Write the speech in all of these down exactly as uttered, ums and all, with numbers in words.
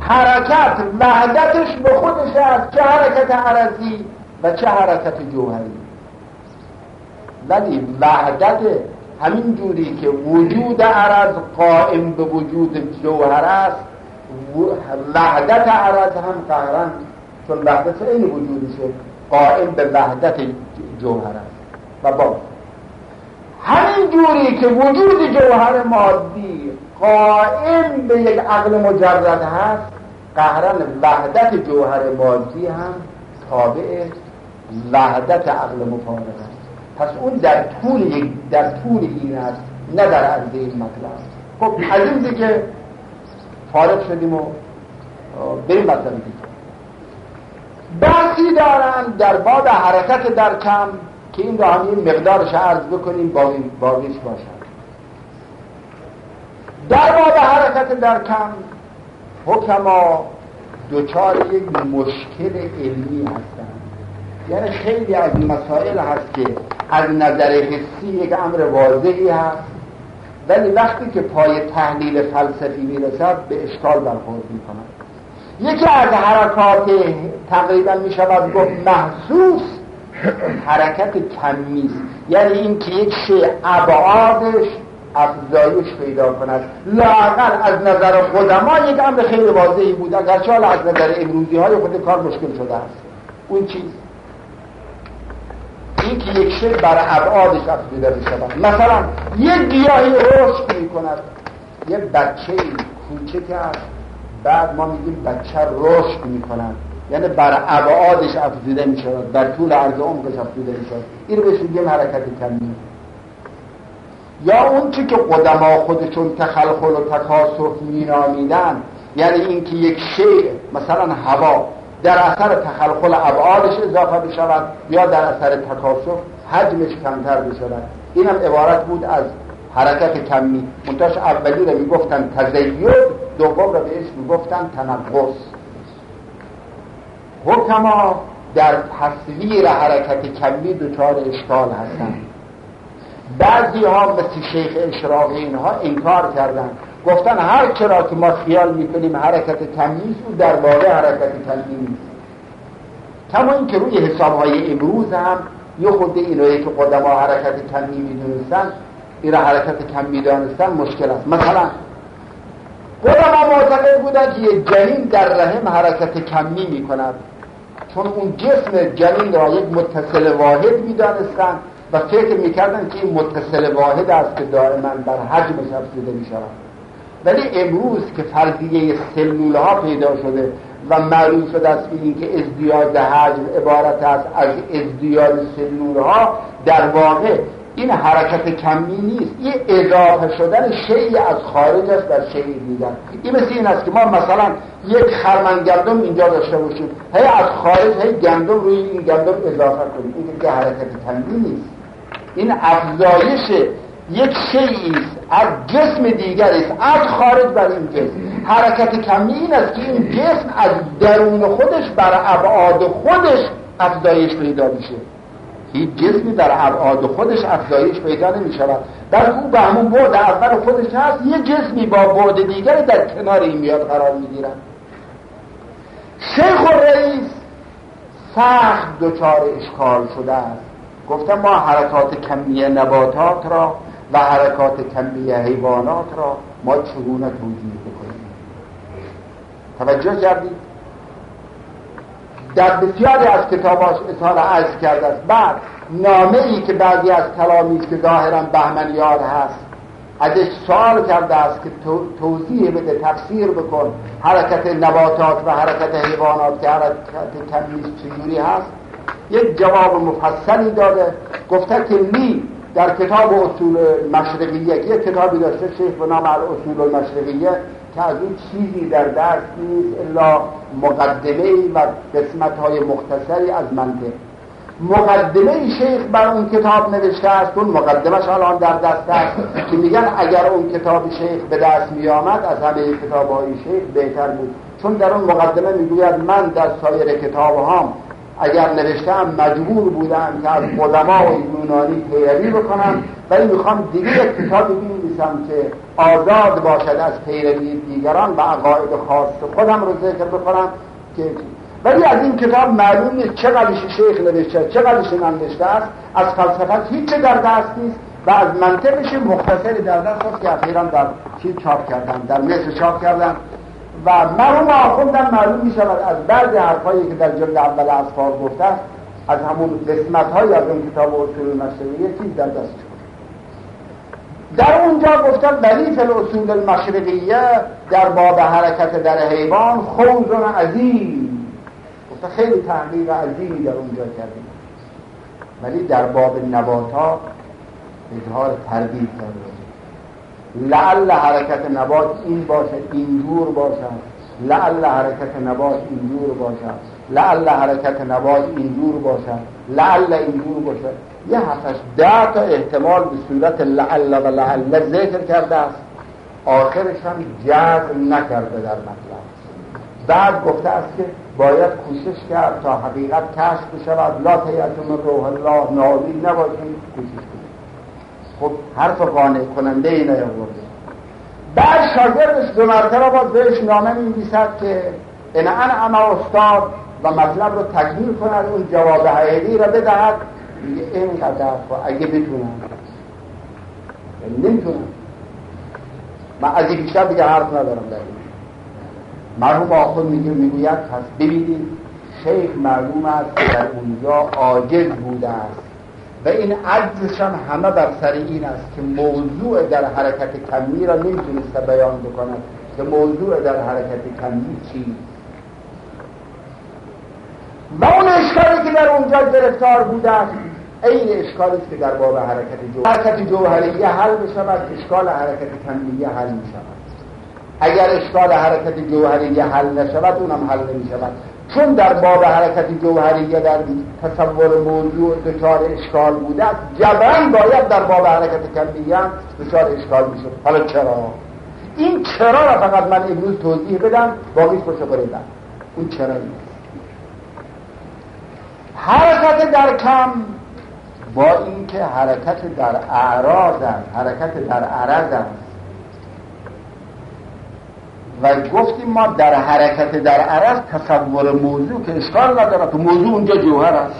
حرکت وحدتش به خودش است، چه حرکت عرضی و چه حرکت جوهری. ولی وحدت همین جوری که وجود عرض قائم به وجود جوهر است، وحدت عرض هم قهرن چون وحدت این وجودشه قائم به وحدت جوهر است. و با همین جوری که وجود جوهر مادی قائم به یک عقل مجرد هست، قهرن وحدت جوهر مادی هم تابع وحدت عقل مفارق است. پس اون در طول یک در طول این است، نه در عرض این مطلب. خب از این دیگه فارغ شدیم و بریم مطلب دیگه. بحثی دارن در باب حرکت در کم که این رو هم این مقدارش عرض بکنیم باقیش باشد. در باب حرکت در کم حکما دوچار یک مشکل علمی هستند. یعنی خیلی از این مسائل هست که از نظر حسی یک امر واضحی هست، ولی وقتی که پای تحلیل فلسفی میرسد به اشکال برخورد میکند. یکی از حرکات تقریبا میشود گفت محسوس حرکت کمی است، یعنی این که یک شیء ابعادش افزایش پیدا کند. لااقل از نظر قدما یک امر خیلی واضحی بود، اگرچه حالا از نظر امروزی های خود کار مشکل شده است. اون چیز این که یک شیء بر ابعادش افزوده میشود. مثلا یک گیاهی رشد میکند، یک بچه کوچک است، بعد ما میگیم بچه رشد میکند، یعنی بر ابعادش افزوده میشود، در طول عرض عمقش افزوده میشود. این رو بهش میگیم حرکت کمی. یا اون چی که قدما خودشون تخلخل و تکاثف مینامیدن، یعنی این که یک شیء مثلا هوا در اثر تخلخل ابعادش اضافه بشود یا در اثر تکاثف حجمش کمتر بشود. این هم عبارت بود از حرکت کمی. منتاش اولی رو میگفتن تزید، دوم رو بهش میگفتن تنقص. حکما در تصویر حرکت کمی دچار اشکال هستند. بعضی ها مثل شیخ اشراقی اینها انکار کردن، گفتن هر چرا که ما خیال میکنیم حرکت کمی است، در واقع حرکت کمی نیست. کما این که روی حسابهای امروز هم یه خود اینایی که قدما حرکت کمی میدونستن این را حرکت کمی دانستن مشکل است. مثلا قدما معتقد بودن که یه جنین در رحم حرکت کمی میکند، چون اون جسم جنین را یک متصل واحد میدانستن و فکر میکردن که این متصل واحد است که دائما بر حجمش افزوده میشود. ولی امروز که فرضیه سلول ها پیدا شده و معلوم شده است این که ازدیاد حجم عبارت است از ازدیاد سلول ها، در واقع این حرکت کمی نیست، این اضافه شدن شیء از خارج است در شیء دیگر. این مثل این است که ما مثلا یک خرمن گندم اینجا داشته باشیم، هی از خارج هی گندم روی این گندم اضافه کنیم، این که حرکت کمی نیست، این افزایش یک شیئی است از جسم دیگری است از خارج بر این جسم. حرکت کمی این است که این جسم از درون خودش بر ابعاد خودش افزایش پیدا میشه. هیچ جسمی در ابعاد خودش افزایش پیدا نمی شود، در او به همون بعد اول خودش هست، یه جسمی با بعد دیگری در کنار این میاد قرار می گیرن. شیخ الرئیس سخت دچار اشکال شده است. گفتم ما حرکات کمی نباتات را و حرکات کمی حیوانات را ما چگونه توجیه بکنیم؟ توجه کردید؟ در بسیاری از کتاباش اصحال عرض کرده است. بعد نامه ای که بعضی از تلامیذ که ظاهرا بهمنیار هست ازش سوال کرده است که توضیح بده، تفسیر بکن حرکت نباتات و حرکت حیوانات که حرکت کمی چجوری هست، یک جواب مفصلی داده. گفته که لی در کتاب اصول مشرقیه که یک کتابی داشته شیخ به نام اصول المشرقیه که از اون چیزی در دست نیست الا مقدمه و قسمت‌های مختصری از منطق. مقدمه شیخ بر اون کتاب نوشته است، اون مقدمش الان در دست است که میگن اگر اون کتاب شیخ به دست می آمد از همه کتاب‌های شیخ بهتر بود، چون در اون مقدمه میگوید من در سایر کتاب‌هام اگر نوشتم مجبور بودم که از قدمای یونانی پیروی بکنم، ولی میخوام دیگه یک کتابی بنویسم که آزاد باشد از پیروی دیگران و عقاید خاص خودم رو ذکر بکنم که ولی از این کتاب معلوم نیست چقدرش شیخ نوشته چقدرش ننوشته است. از فلسفه هیچ در دست نیست و از منطقش مختصری در دست است که اخیراً در چیز چاپ کردن، در مصر چاپ کردن و مرحوم آخوندم معلوم می شود از بعضی حرفایی که در جلد اول اصفار گفته است، از همون قسمت‌های از اون کتاب اصول المشرقیه چیز در دستش بود. در اونجا گفتم ولی فی الاصول المشرقیه در باب حرکت در حیوان خوض عظیم، گفته خیلی تحقیق عظیمی در اونجا کردیم، ولی در باب نباتات اظهار تردید کرده. لعل حرکت نبات این باشد اینجور باشد، لعل حرکت نبات اینجور باشد، لعل حرکت نبات اینجور باشد، لعل اینجور باشد. یه هفتش ده تا احتمال به صورت لعل و لعل ذکر کرده است، آخرش هم جزم نکرده در مطلب. بعد گفته است که باید کوشش کرد تا حقیقت کشف بشود، لا تیأسوا من روح الله، ناامید نباشید، کوشش کنید. خب حرف قانع کننده ای نیاورده. بعد شاگردش دو مرتبه باز بهش نامه می‌نویسد که ان انعم استاد و مطلب رو تکمیل کند، اون جواب حقیقی را بدهد. میگه اینقدر اگه بتونم نمیتونم، من از این بیشتر دیگه حرف ندارم در این. مرحوم آخوند میگه میگوید پس ببینید شیخ معلوم است که در اونجا عاجز بوده است و این عجزش هم همه بر سر این است که موضوع در حرکت کمی را نمیتونسته بیان بکند که موضوع در حرکت کمی چی. و اون اشکالی که در اونجا گرفتار بوده است این اشکالی که در باب حرکت جوهری حرکت جوهریه حل بشود، اشکال حرکت کمیه حل میشود. اگر اشکال حرکت جوهریه حل نشود اونم حل نمیشود، چون در باب حرکت جوهریه در تصور موضوع دچار اشکال بوده است، جبران باید در باب حرکت کمیه هم دچار اشکال میشد. حالا چرا؟ این چرا را فقط من امروز توضیح بدم، باقیش باشه بریدم. اون چرا نیست. حرکت در کم با اینکه حرکت در اعراض است، حرکت در عرض است و گفتیم ما در حرکت در عرض تصور موضوع که اشکال نداره، تو موضوع اونجا جوهر است،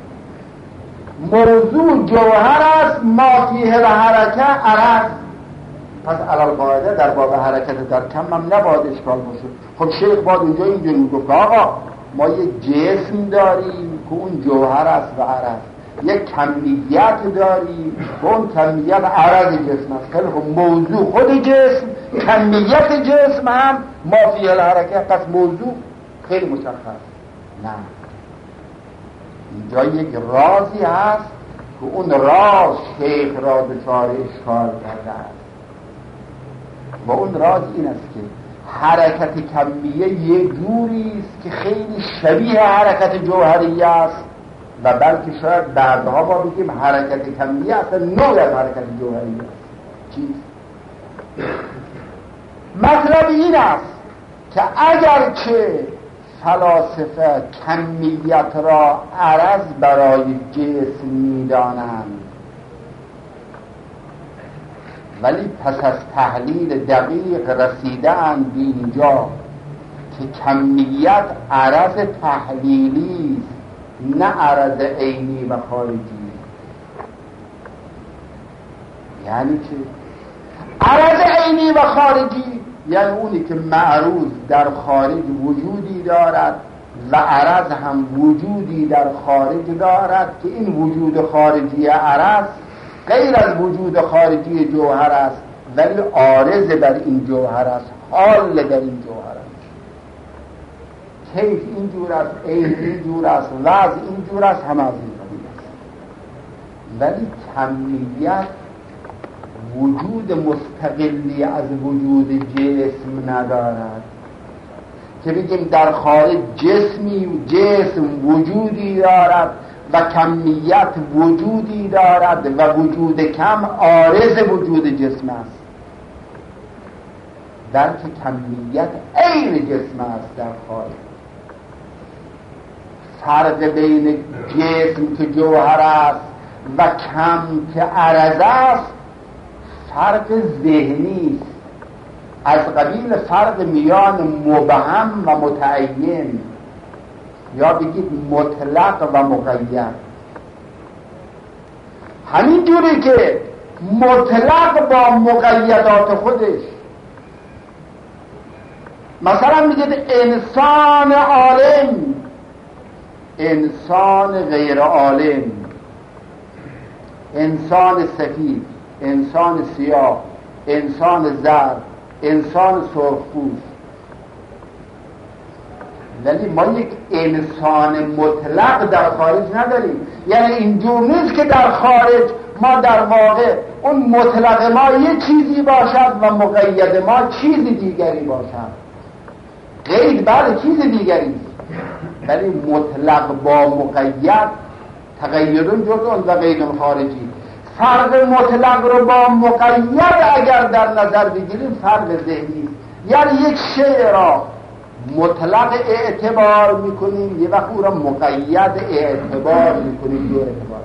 موضوع جوهر است، ما فیه الحرکه عرض. پس علال قاعده در باب حرکت در کم هم نباید اشکال باشه. خب شیخ باید اونجا اینجوری میگفت آقا ما یه جسم داریم که اون جوهر است و عرض، یک کمیت داریم که اون کمیت عرض جسم است. خیلی خب موضوع خود جسم، کمیت جسم هم ما فیه الحرکه. پس موضوع خیلی مشخص. نه، اینجا یک رازی هست که اون راز شیخ را دچار اشکال کرده است و اون راز این است که حرکت کمیه یه جوری است که خیلی شبیه حرکت جوهریه است و بلکه شاید بعدها با بگیم حرکت کمیه اصلا نوع از حرکت جوهریه است. چیز مطلب این است که اگرچه فلاسفه کمیت را عرض برای جسم می‌دانند، ولی پس از تحلیل دقیق رسیده‌اند به اینجا که کمیت عرض تحلیلی است نه عرض عینی و خارجی. یعنی چه؟ عرض عینی و خارجی یعنی اونی که معروض در خارج وجودی دارد و عرض هم وجودی در خارج دارد که این وجود خارجی عرض غیر از وجود خارجی جوهر است ولی عارض بر این جوهر است، حال در این جوهر است. کیف این جور است، عین این جور است، وضع این جور است، همه از این قبیل است. ولی کمیت وجود مستقلی از وجود جسم ندارد که بگیم در خارج جسمی جسم وجودی دارد و کمیت وجودی دارد و وجود کم عارض وجود جسم است، در که کمیت عین جسم است در خارج. فرق بین جسم که جوهر است و کم که عرض است فرق ذهنی است، از قبیل فرق میان مبهم و متعین، یا بگید مطلق و مقید. همین جوری که مطلق با مقیدات خودش، مثلا میگید انسان عالم، انسان غیر عالم، انسان سفید، انسان سیاه، انسان زرد، انسان سرخپوست. ولی ما یک انسان مطلق در خارج نداریم. یعنی اینجور نیست که در خارج ما در واقع اون مطلق ما یه چیزی باشد و مقید ما چیز دیگری باشد. قید بله چیز دیگری، ولی مطلق با مقید تغییرون جزء و قید خارجی. فرق مطلق رو با مقید اگر در نظر بگیریم فرق ذهنی، یعنی یک شیء را مطلق اعتبار میکنیم، یه وقت او را مقید اعتبار میکنیم. دو اعتبار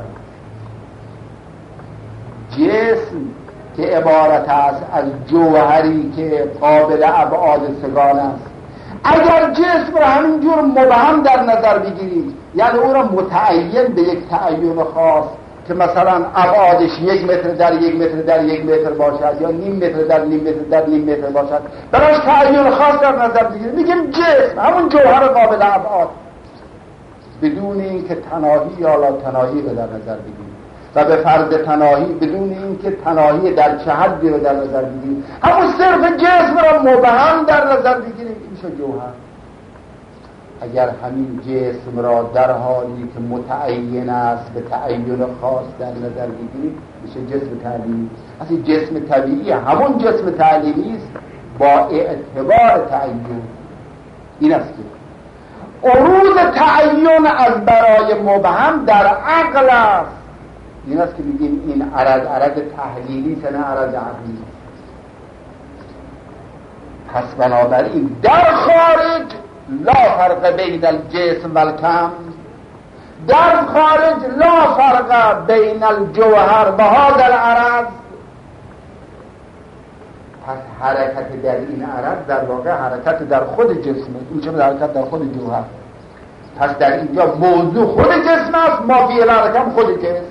جسم که عبارت است از جوهری که قابل ابعاد سگان است، اگر جسم را همینجور مبهم در نظر بگیرید، یعنی او را متعین به یک تعین خاص که مثلا ابعادش یک متر در یک متر در یک متر باشد یا نیم متر در نیم متر در نیم متر باشد، براش تعین خاص در نظر بگیرید، میگیم جسم همون جوهر قابل ابعاد، بدون اینکه تناهی یا لا تناهی رو در نظر بگیرید و به فرض تناهی بدون اینکه تناهی در چه حدی رو در نظر بگیرید، همون صرف جسم را مبهم در نظر بگیرید، این میشه جوهر. اگر همین جسم را در حالی که متعین است به تعین خاص در نظر بگیرید، میشه جسم تعلیمی. اصلا جسم طبیعی همون جسم تعلیمی است با اعتبار تعین. این است که عروض تعین از برای مبهم در عقل است. این است که میگیم این عرض عرض تحلیلی است، نه عرض عقلی. پس بنابراین در خارج لا فرق بین الجسم و الکم، در خارج لا فرق بین الجوهر و هذا العرض. پس حرکت در این عرض در واقع حرکت در خود جسمه، این چه حرکت در خود جوهر. پس در اینجا موضوع خود جسم است، ما فی الحرکم خود جسم.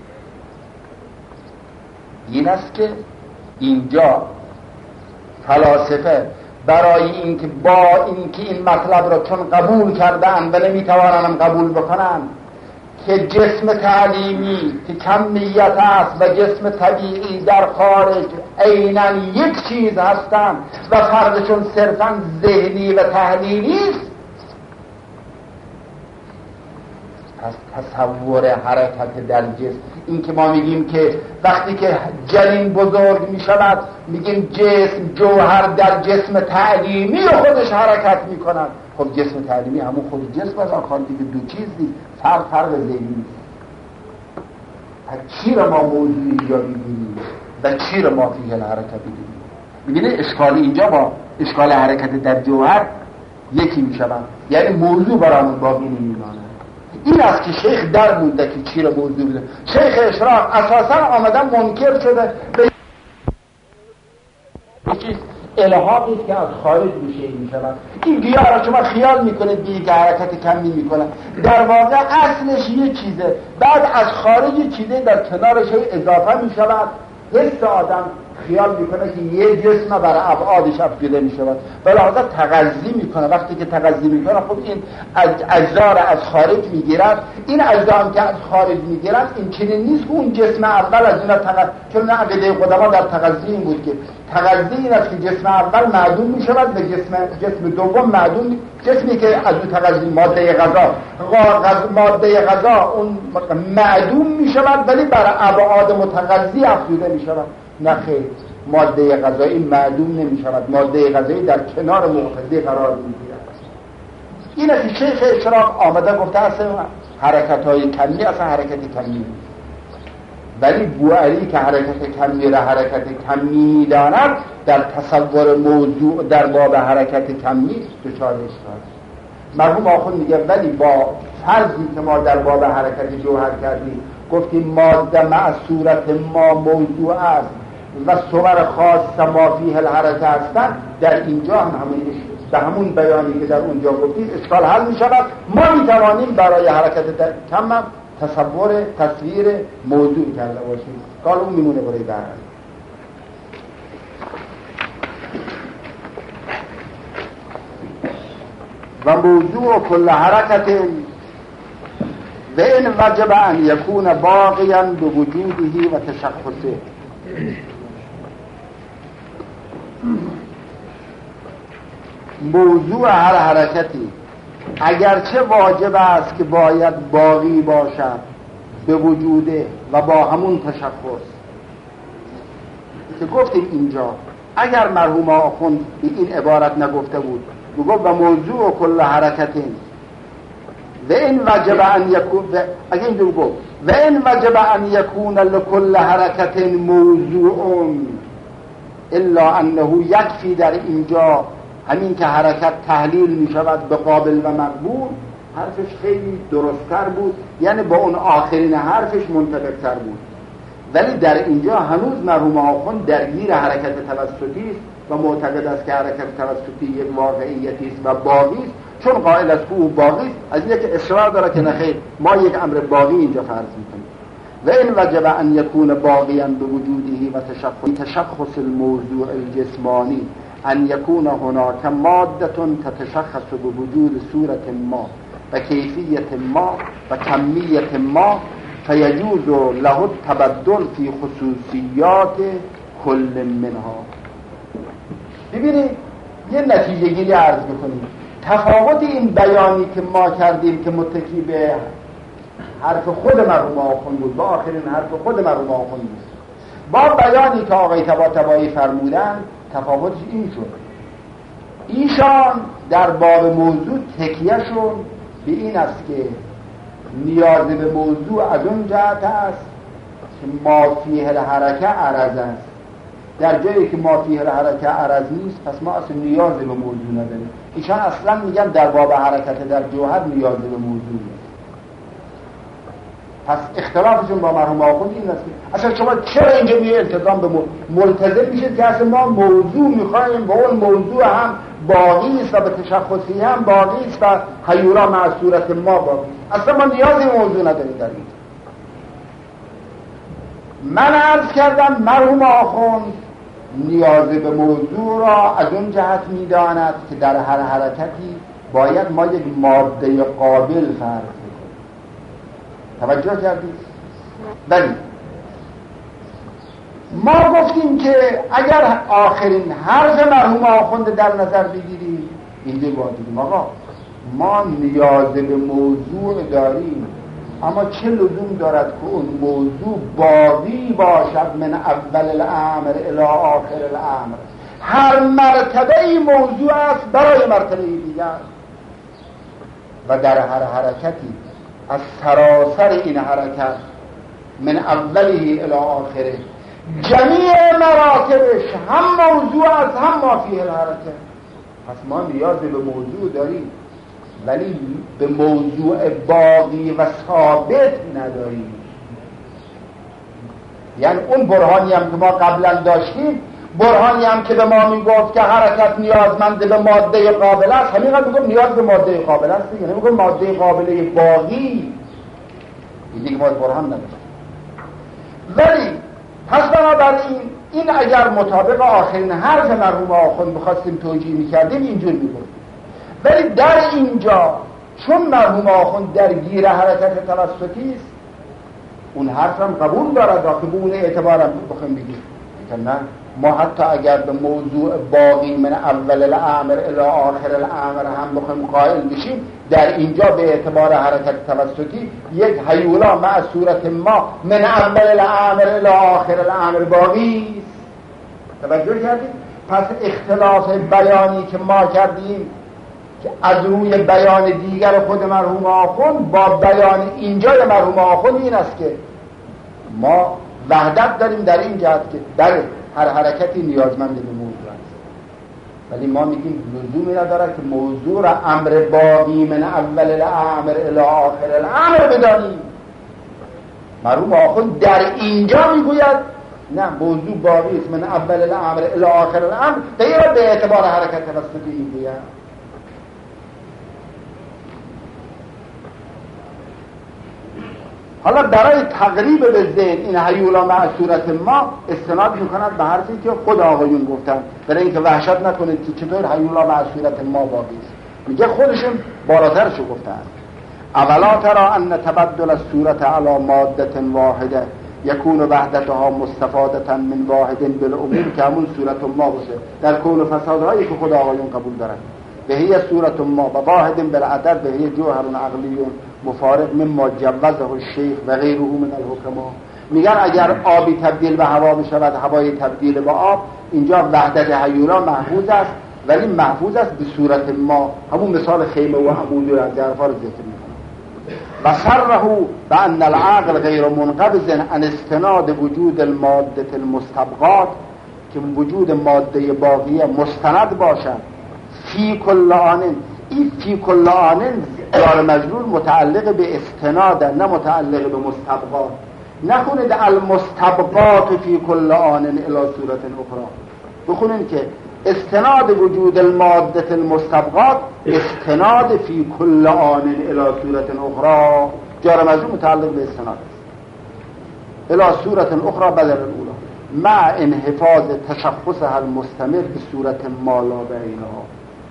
این است که اینجا فلاسفه برای اینکه با اینکه این مطلب را چون قبول کردن و نمیتوانم قبول بکنن که جسم تعلیمی که کمیت است و جسم طبیعی در خارج عیناً یک چیز هستند و فرقشون صرفاً ذهنی و تحلیلی است، پس تصور حرکت در جسم، این که ما میگیم که وقتی که جنین بزرگ میشود میگیم جسم جوهر در جسم تعلیمی و خودش حرکت میکنند. خب جسم تعلیمی همون خود جسم از آخر دیگه دو چیز نیست، فرق فرق ذهنی. پس چی را ما موضوعی اینجا میبینیم و چی را ما فیه الحرکت میبینیم؟ میبینه اشکال اینجا با اشکال حرکت در جوهر یکی میشود، یعنی موضوع برامون باقی نمیماند. این است که شیخ در مونده که چی را موضوع بده. شیخ اشراق اساسا آمدن منکر شده به الهاقی که از خارج میشه میشود. این گیاه را شما خیال میکنید بیایی که حرکت کمی میکنه، در واقع اصلش یه چیزه، بعد از خارج یه چیزه در کنارش اضافه میشود. حس آدم خیال میکنه که یه جسم برای ابعادش افزوده میشود، ولی حاضر تغذی میکنه. وقتی که تغذی میکنه خب این اجزا را از خارج میگیرد. این اجزا هم که از خارج میگیرد این چنین نیست که اون جسم اول از اینا تغذی، چون عقیده قدما در تغذی این بود که تغذی این است که جسم اول معدوم میشود و جسم جسم دوم معدوم، جسمی که از اون تغذی ماده غذا ماده غذا اون معدوم میشود ولی برای ابعاد متغذی افزوده میشود. نه خیر، ماده غذایی معدوم نمی شود، ماده غذایی در کنار مغذی قرار می گیرد. این است که شیخ اشراق آمده گفته اصلا حرکت های کمی اصلا حرکت کمی، ولی بوعلی که حرکت کمی را حرکت کمی داند در تصور موضوع در باب حرکت کمی دچار اشکال. مرحوم آخوند میگه ولی با فرضی که ما در باب حرکت جوهر کردیم گفتیم ماده مع صورت ما موضوع است و صور خاص ما فیه الحرکه هستند، در اینجا هم همین به همون بیانی که در اونجا گفتیم اشکال حل می شود. ما می توانیم برای حرکت در کم تصور تصویر موضوع کرده باشیم. کار اون میمونه برای بعد. و موضوع کل حرکت و این وجب ان یکون باقیا بوجوده و تشخصه. موضوع هر حرکتی اگرچه واجب است که باید باقی باشد به وجوده و با همون تشخص که گفتیم اینجا، اگر مرحوم آخوند به این عبارت نگفته بود میگفت و موضوع کل حرکتین و این وجب ان یکون، اگر اینجا گفت و این وجب ان یکون لکل حرکتین موضوع الا انه یکفی، در اینجا همین که حرکت تحلیل می شود به قابل و مقبول، حرفش خیلی درست‌تر بود، یعنی با اون آخرین حرفش منطبق‌تر بود. ولی در اینجا هنوز مرحوم آخوند درگیر حرکت توسطی است و معتقد است که حرکت توسطی یک واقعیتی است و باقی است. چون قائل است که او باقی است، از اینکه که اصرار داره که نخیر ما یک امر باقی اینجا فرض می‌کنیم. و این وجب ان یکون باقیاً بوجوده و تشخص تشخص الموضوع الجسمانی ان یکون هناک ماده تتشخص بوجود صورت ما و کیفیت ما و کمیت ما فیجوز له التبدل فی خصوصیات کل منها. ببینید یه نتیجه گیری عرض بکنیم. تفاوت این بیانی که ما کردیم که متکی به حرف خود مرحوم آخوند بود، با آخرین حرف خود مرحوم آخوند بود، با بیانی که آقای طباطبایی فرمودن تفاوتش این شد. ایشان در باب موضوع تکیهشون به این است که نیاز به موضوع از اون جهت است که ما فیه الحرکه عرض است. در جایی که ما فیه الحرکه عرض نیست پس ما اصلا نیاز به موضوع نداریم. ایشان اصلا میگن در باب حرکت در جوهر نیاز به موضوع نیست. پس اختلافشون با مرحوم آخوند این است که اصلا شما چرا اینجا می التزام به ملتزم میشید که اصلا ما موضوع میخوایم و اون موضوع هم باقی است و به تشخصی هم باقی است و حیورا مع صورت ما باقی است. اصلا ما نیازی به موضوع نداریم. در این من عرض کردم مرحوم آخوند نیاز به موضوع را از اون جهت میداند که در هر حرکتی باید ما یک ماده قابل فرض کنیم. توجه کردید؟ بلی ما گفتیم که اگر آخرین حرف مرحوم آخوند در نظر بگیریم اینجا باید آقا ما نیاز به موضوع داریم، اما چه لزوم دارد که اون موضوع باقی باشد من اول الامر الی آخر الامر؟ هر مرتبه ای موضوع است برای مرتبه دیگر و در هر حرکتی از سراسر این حرکت من اوله الی آخره جمیع مراتبش هم موضوع است هم ما فیه الحرکه. پس ما نیاز به موضوع داریم ولی به موضوع باقی و ثابت نداریم. یعنی اون برهانی هم که ما قبلا داشتیم، برهانی هم که به ما میگفت که حرکت نیازمند به ماده قابل است، همین قبل میگفت نیاز به ماده قابل است، یعنی میگفت ماده قابله باقی، این دیگه ما برهان نداشتیم. ولی پس بنابراین این اگر مطابق آخرین حرف مرحوم آخوند بخواستیم توجیه میکردیم اینجور میگفت. ولی در اینجا چون مرحوم آخوند در گیر حرکت توسطی است، اون حرف هم قبول دارد و که به اون اعتبار هم بخوایم بگیم نه، ما حتی اگر به موضوع باقی من اول الامر الی آخر الامر هم بخوایم قائل بشیم، در اینجا به اعتبار حرکت توسطی یک حیولا مع صورت ما من اول الامر الی آخر الامر باقی است. توجه کردید؟ پس اختلاف بیانی که ما کردیم که از روی بیان دیگر خود مرحوم آخوند با بیان اینجای مرحوم آخوند این است که ما وحدت داریم در این جهت که در هر حرکتی نیازمند به موضوع است. ولی ما میگیم لزومی نداره که موضوع را امر باقی من اول الامر الی آخر الامر بدانیم. مرحوم آخوند در اینجا میگوید نه، موضوع باقی است من اول الامر الی آخر الامر، غیر به اعتبار حرکت توسط این گوید. حالا برای تقریب به ذهن این هیولا مع صورت ما استناد میکنند به حرفی که خود آقایون گفتن، برای اینکه وحشت نکنید که چطور هیولا مع صورت ما باقی است. میگه خودشون بالاترشو گفتن. اولا ترى ان تبدل الصورت علی ماده واحده یکون وحدتها مستفاده من واحد بالعموم، که همون صورت ما باشه در کون و فسادهایی که خود آقایون قبول دارن. بهی صورت ما و واحد بالعدد بهی جوهر عقلی مفارق مما جوزه الشیخ و غیره من الحکما. میگن اگر آبی تبدیل به هوا بشود، هوای تبدیل به آب، اینجا وحدت هیولا محفوظ است، ولی محفوظ است به صورت ما، همون مثال خیمه و عمود و ظرفا رو ذکر میکنه. و صرحوا بان العقل غیر منقبض عن استناد وجود الماده المستبقات، که وجود ماده باقیه مستند باشد فی کل آن. این فی کل آن جار مجرور متعلق به استناد، نه متعلق به مستبقات. نخونید المستبقات فی کل آن الی صورت اخرى، بخونید که استناد وجود الماده المستبقات استناد فی کل آن الی صورت اخرى، جار مجرور متعلق به استناد الی صورت اخرى بدل الاولى مع انحفاظ تشخصها المستمر به صورت ما لا بینها.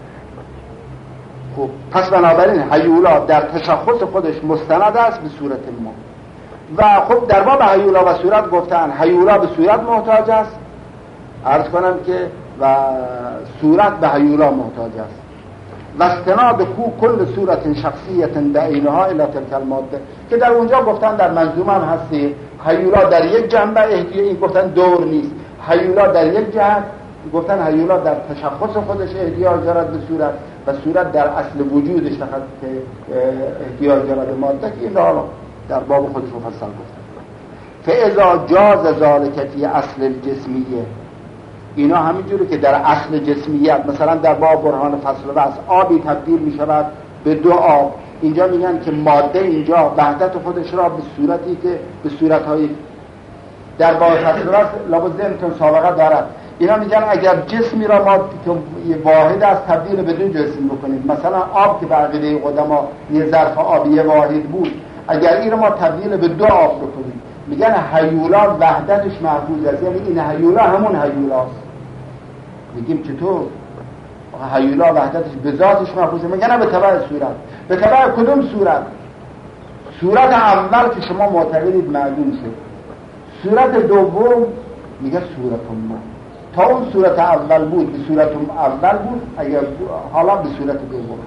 خب پس بنابراین هیولا در تشخص خودش مستند است به صورت ما. و خب در باب هیولا و صورت گفتن هیولا به صورت محتاج است، عرض کنم که و صورت به هیولا محتاج است. و استناد کو کل صورت شخصیت بعینها الی تلک الماده، که در اونجا گفتن در منظومه هم هستی هیولا در یک جنبه احتیاج، این گفتن دور نیست، هیولا در یک جهت، گفتن هیولا در تشخص خودش احتیاج دارد به صورت، و صورت در اصل وجودش فقط احتیاج دارد به ماده، که این حالا در باب خودش مفصل گفتن. فاذا جاز ذلك فی اصل الجسمیه، اینا همینجوری که در اصل جسمیت، مثلا در باب برهان فصل و اصل آبی تبدیل می شود به دو آب، اینجا میگن که ماده اینجا وحدت خودش را به صورتی که به صورتهای در باب فصل و اصل لابد ذهنتون سابقه دارد. اینا میگن اگر جسمی را ما واحد از تبدیل به دو جسم بکنیم، مثلا آب که به عقیده قدما یه ظرف آبی واحد بود، اگر این را ما تبدیل به دو آب بکنیم، میگن هیولا وحدتش محفوظ است، یعنی این هیولا همون هیولاست. میگیم چطور؟ هیولا وحدتش به ذاتش محفوظه. میگن به تبع صورت. به تبع کدوم صورت؟ صورت اول که شما معتقدید معلوم شد، صورت دوم میگه صورت ما. تا اون صورت اول بود به صورت اول بود، اگر حالا به صورت دوم.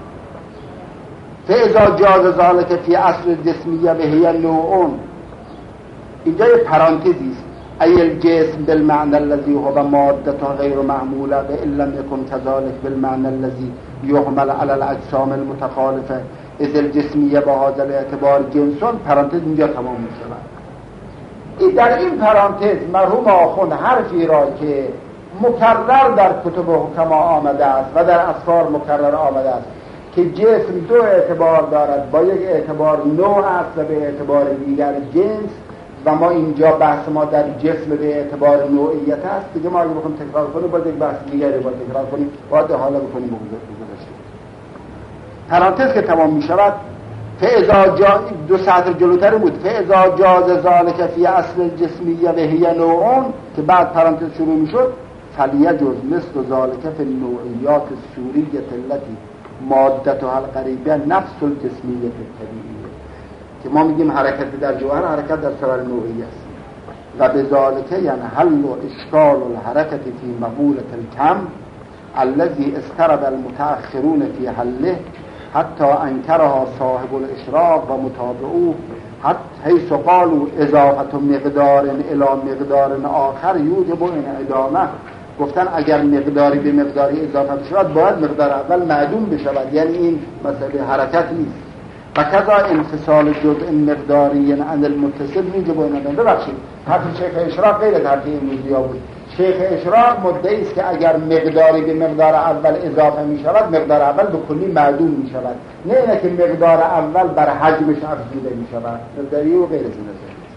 فاذا جاز ذلك فی اصل جسمیه بهی نوعون، اینجا یه پرانتزی است، ای الجسم بالمعنى الذي هو ماده غیر معموله و ان لم يكن كذلك بالمعنى الذي يحمل على الاجسام المتخالفه اذ الجسمیه بهذا الاعتبار جنسون. پرانتز اینجا تمام میشه. این در این پرانتز مرحوم آخوند حرفی را که مکرر در کتب حکما آمده است و در اسفار مکرر آمده است که جسم دو اعتبار دارد، با یک اعتبار نوع است و به اعتبار دیگر جنس، و ما اینجا بحث ما در جسم به اعتبار نوعیت است، دیگه ما اگه بخوایم تکرار کنیم باید یک بحث دیگری باید تکرار کنیم، باید حالا بکنیم گذاشته. پرانتز که تمام می شود، فاذا جا دو سطر جلوتر بود، فاذا جاز ذلك فی اصل الجسمیه و هی نوعون، که بعد پرانتز شروع می شد، فلیجوز مثل ذلك فی النوعیات السوریه التي مادتها القریبه نفس الجسمیه الطبیعیه، که ما میگیم حرکت در جوهر حرکت در صور نوعی است. و به ذلك یعنی حل و اشکال الحرکت فی مقولة الکم الذي استرد المتأخرون فی حله حتی انکرها صاحب الاشراق و متابعوه حتی حیث قالوا اضافت مقدار الى مقدار آخر یوجب انعدامه. گفتن اگر مقداری به مقداری اضافه شود باید مقدار اول معدوم بشود، یعنی این مسئله حرکت نیست. و کذا انفصال جزء مقداری عن المتصل میجه با اینا. ببخشید حرف شیخ اشراق غیر ترتیب امروزی ها بود. شیخ اشراق مدعی است که اگر مقداری به مقدار اول اضافه می شود مقدار اول به کلی معدوم می شود، نه اینه که مقدار اول بر حجمش افزوده می شود. مقداری و غیر زنده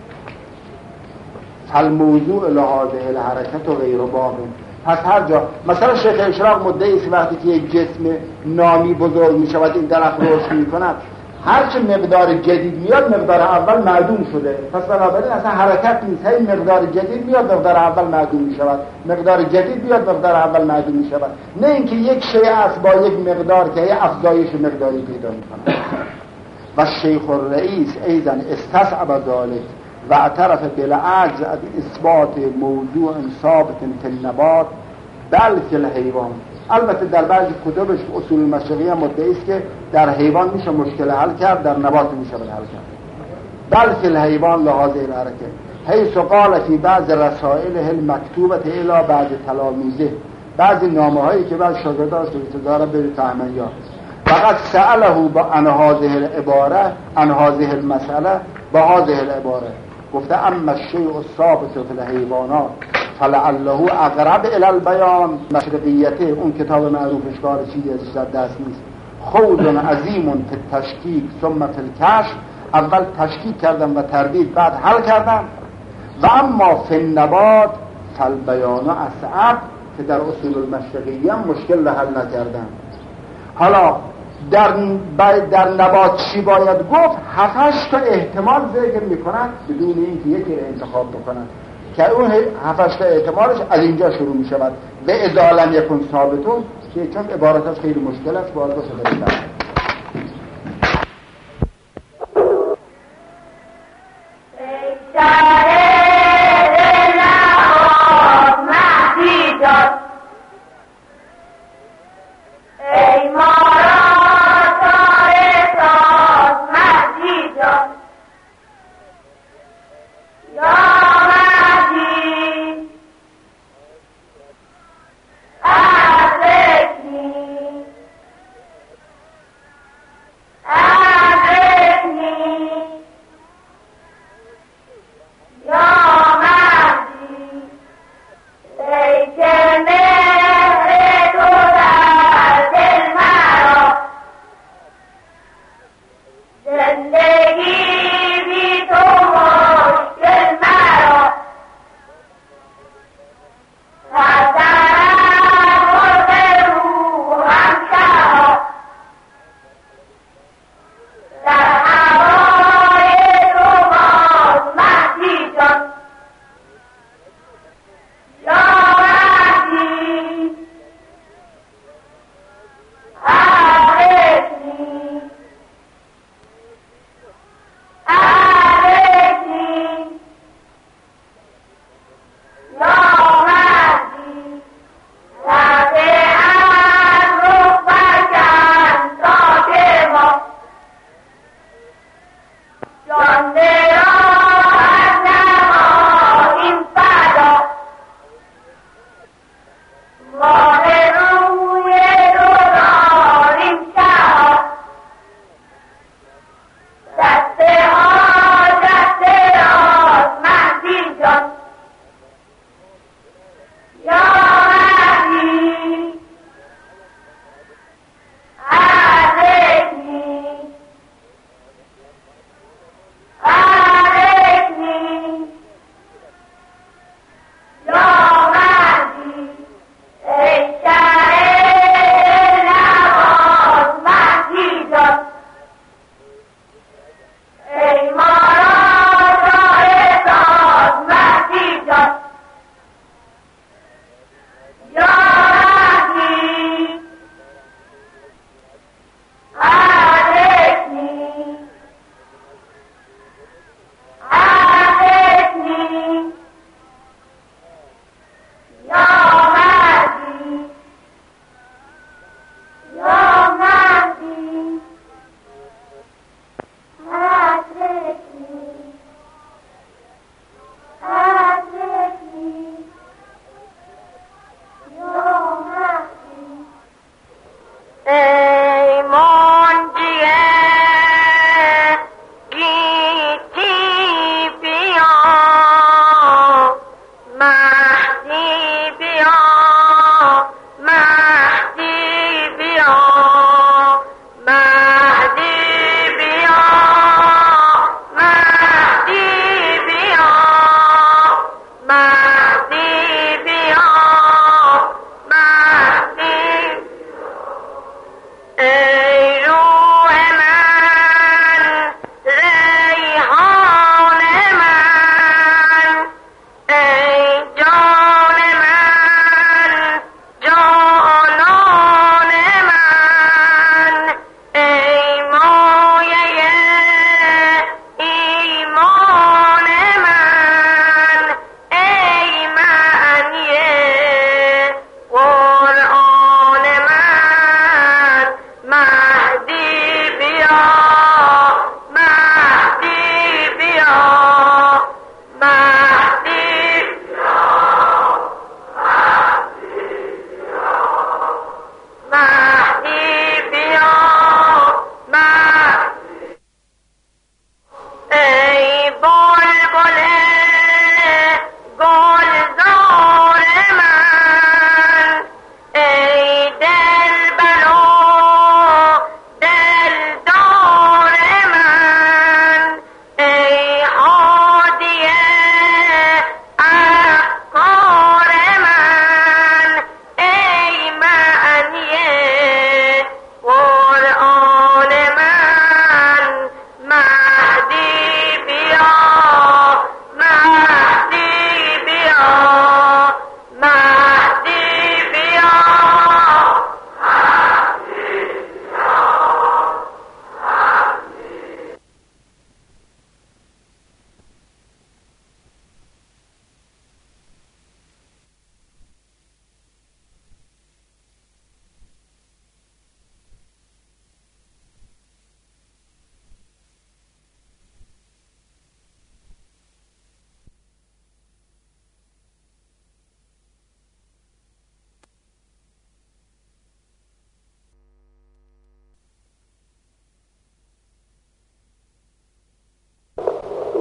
فالموضوع لهذه الحرکت و غیر باقی. پس هر جا مثلا شیخ اشراق مدعی است وقتی که یک جسم نامی بزرگ می شود این درخت رشد می کند، هرچه مقدار جدید میاد مقدار اول معدوم شده، پس بنابراین اصلا حرکت نیست، هی مقدار جدید میاد مقدار اول معدوم می شود، مقدار جدید میاد مقدار اول معدوم می شود، نه اینکه یک شیء است با یک مقدار که یه افزایش مقداری پیدا می کند. و شیخ الرئیس ایضا استصعب ذلك و اعترف بالعجز از اثبات موضوع ثابت فی النبات بل فی الحیوان. البته در بعضی کتبش اصول مشرقی هم مدعی است که در حیوان میشه مشکل حل کرد، در نبات میشه حل کرد. بل فی الحیوان لهذه الحرکه حیث قال فی بعض رسائله المکتوبه الی بعض تلاميذه، بعضی نامه هایی که بعض شاگرداش داره به تهمیه فقط سأله با عن هذه العباره عن هذه المساله با هذه العباره گفته اما الشیء الثابت فی الحیوانات فلعله اقرب الى البیان. مشرقیته اون کتاب معروفش کار چیزی ازش در دست نیست. خوض عظیم فی التشکیک ثم فی الکشف، اول تشکیک کردم و تردید بعد حل کردم. و اما فی النبات فالبیان اصعب، که در اصول المشرقی هم مشکل حل نکردم. حالا در, در نبات چی باید گفت؟ هفتش تا احتمال ذکر میکنن بدون اینکه یکی را انتخاب بکنن که اون هفتش تا احتمالش از اینجا شروع میشود به اذا لم یکن ثابتون، که چون عبارتش خیلی مشکل است باید باشه برسن.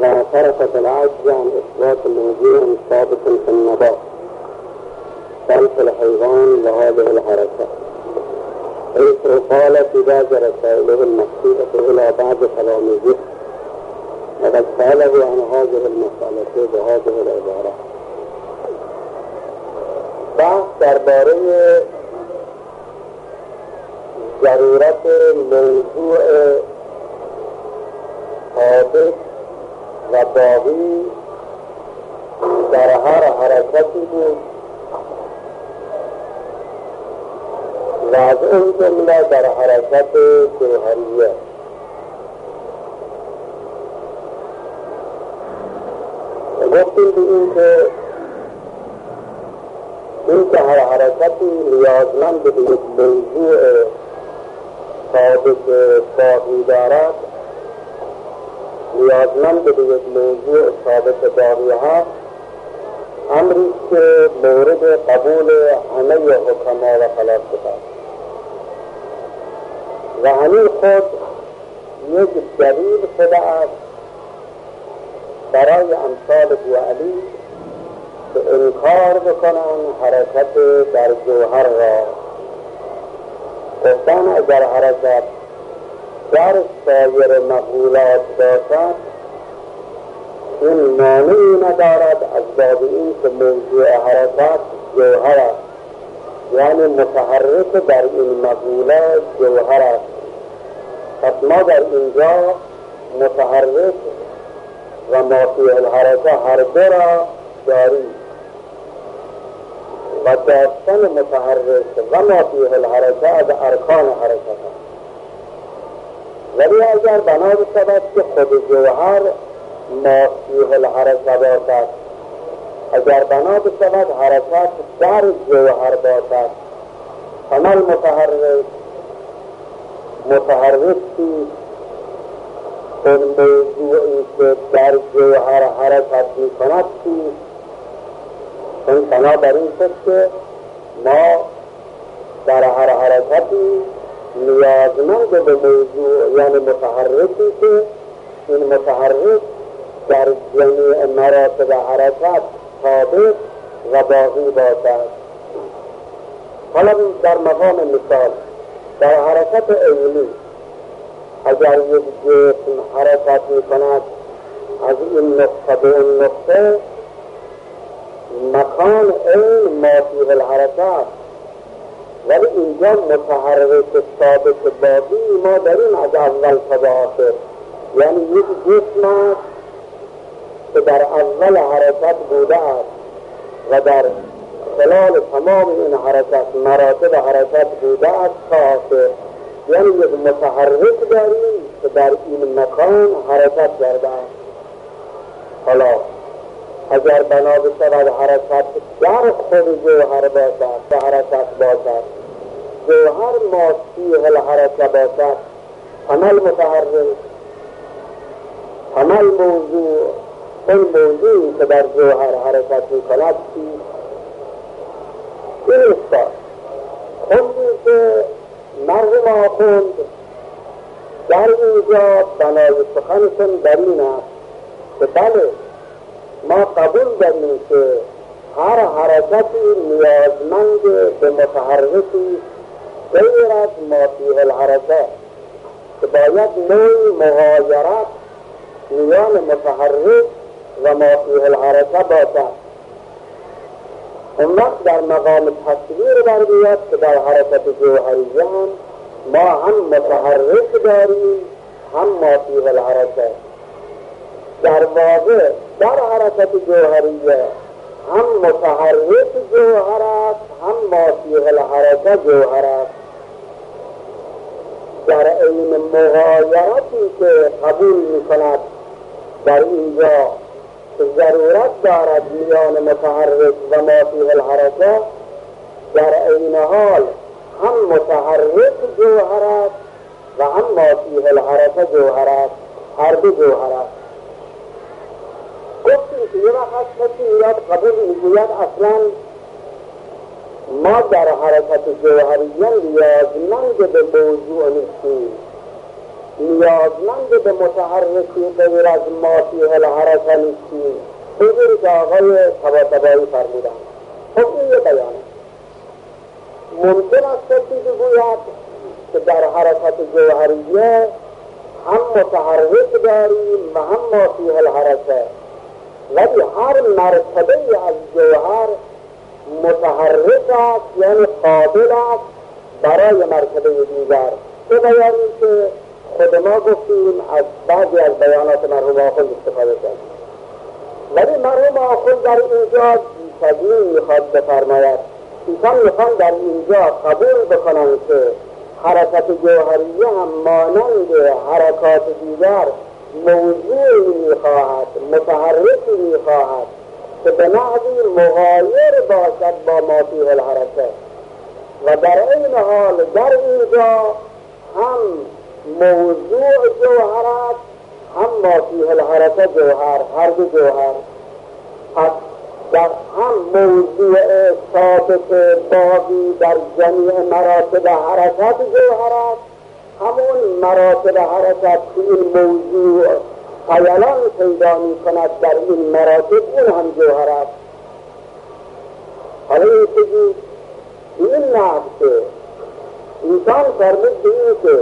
وتركت العجز عن إثبات موضوع ثابت في النبات بل في الحيوان وهذه الحركة، حيث قال في بعض رسائله المكتوبة إلى بعض تلاميذه وقد سأله عن هذه المسألة بهذه العبارة. بحث درباره ضرورت موضوع ثابت و باقی در هر حرکتی بود و از این جمله در حرکت جوهریه. گفتیم به این که این که هر حرکتی نیازمند به یک موضوع ثابت باقی دارد، نیازمند به یک موضوع ثابت باقی هست، امری که مورد قبول همه حکما و فلاسفه است و همین خود یک دلیل شده است برای امثال بوعلی که انکار بکنند حرکت در جوهر را. گفتن اگر حرکت در سایر مقولات باشد این مانعی ندارد از باب این که موضوع حرکت جوهر است، یعنی متحرک در این مقوله جوهر است. پس ما در اینجا متحرک و مافی الحرکه هر دو را داریم و داشتن متحرک و مافی الحرکه از ارکان حرکت است. ولی اگر بنا بشود که خود جوهر مافی الحرکه باشد، اگر بنا بشود حرکت در جوهر باشد، عمل متحرک متحرک چیست؟ اون موضوعی که در جوهر حرکت می کند چیست؟ این بنابراین شد که ما در هر حرکتی نیازمند به موضوع یعنی متحرکی که این متحرک در جمیع مراتب حرکت ثابت و باقی باشد. حالا در مقام مثال در حرکت عینی اگر یک جسم حرکت می کند از این نقطه به این نقطه، مکان این مافی الحرکت، ولی اینجا متحرک ثابت باقی ما داریم از اول تا به آخر. یعنی یک جسم است که در اول حرکت بوده است و در خلال تمام این حرکت مراتب حرکت بوده است تا آخر. یعنی یک متحرک داریم که در این مکان حرکت کرده است. حالا اگر بنا بشود حرکت در خود جوهر باشد و حرکت باشد، جوهر مافی الحرکه باشد، عمل متحرک، عمل موضوع، این موضوعی که در جوهر حرکت می کند چیست؟ این است خودی که مرحوم آخوند در اینجا بنای سخنشون در این است که بله ما قبول داریم که هر حرکتی نیازمند به متحرکی غیر از مافی الحرکه که باید نوعی مغایرت میان متحرک و مافی الحرکه باشد. اون وقت در مقام تصویر برمیاد که در حرکت جوهریه هم ما هم متحرک داریم هم مافی الحرکه. در واقع در حرکت جوهریه هم متحرک جوهر است هم مافی الحرکه جوهر است. در این مغایرتی که قبول می کند در اینجا که ضرورت دارد میان متحرک و مافی الحرکه، در این حال هم متحرک جوهر است و هم مافی الحرکه جوهر است، هر دو جوهر است. گفتیم که یه وقت کسی میاد قبول میگوید اصلا ما در حرکت جوهریه نیازمند به موضوع نیستیم، نیازمند به متحرکی غیر از ما فیه الحرکه نیستیم، بگیری که آقای طباطبایی فرمودن. خب این یه بیانه. ممکن است کسی بگوید که در حرکت جوهریه هم متحرک داریم و هم ما فیه الحرکه، ولی هر مرتبه از جوهر متحرک است، یعنی قابل است برای مرتبه دیگر. به بیانی که خود ما گفتیم از بعضی از بیانات مرحوم آخوند استفاده کردیم، ولی مرحوم آخوند در اینجا بیشترین میخواد بفرماید. ایشان میخوان در اینجا قبول بکنن که حرکت جوهریه هم مانند حرکات دیگر موضوعی میخواهد، متحرکی میخواهد که به نحوی مغایر باشد با ما فیه الحرکه، و در این حال در اینجا هم موضوع جوهرات هم ما فیه الحرکه جوهر، هر دو جوهر در هم موضوع ثابت باقی در جمیع مراتب حرکت جوهرات، همون مراتب حرکت که این موضوع خیالان پیدا می کند در این مراتب اون هم جوهرات. حالا این چیزی این نحو که انسان فرمود به این که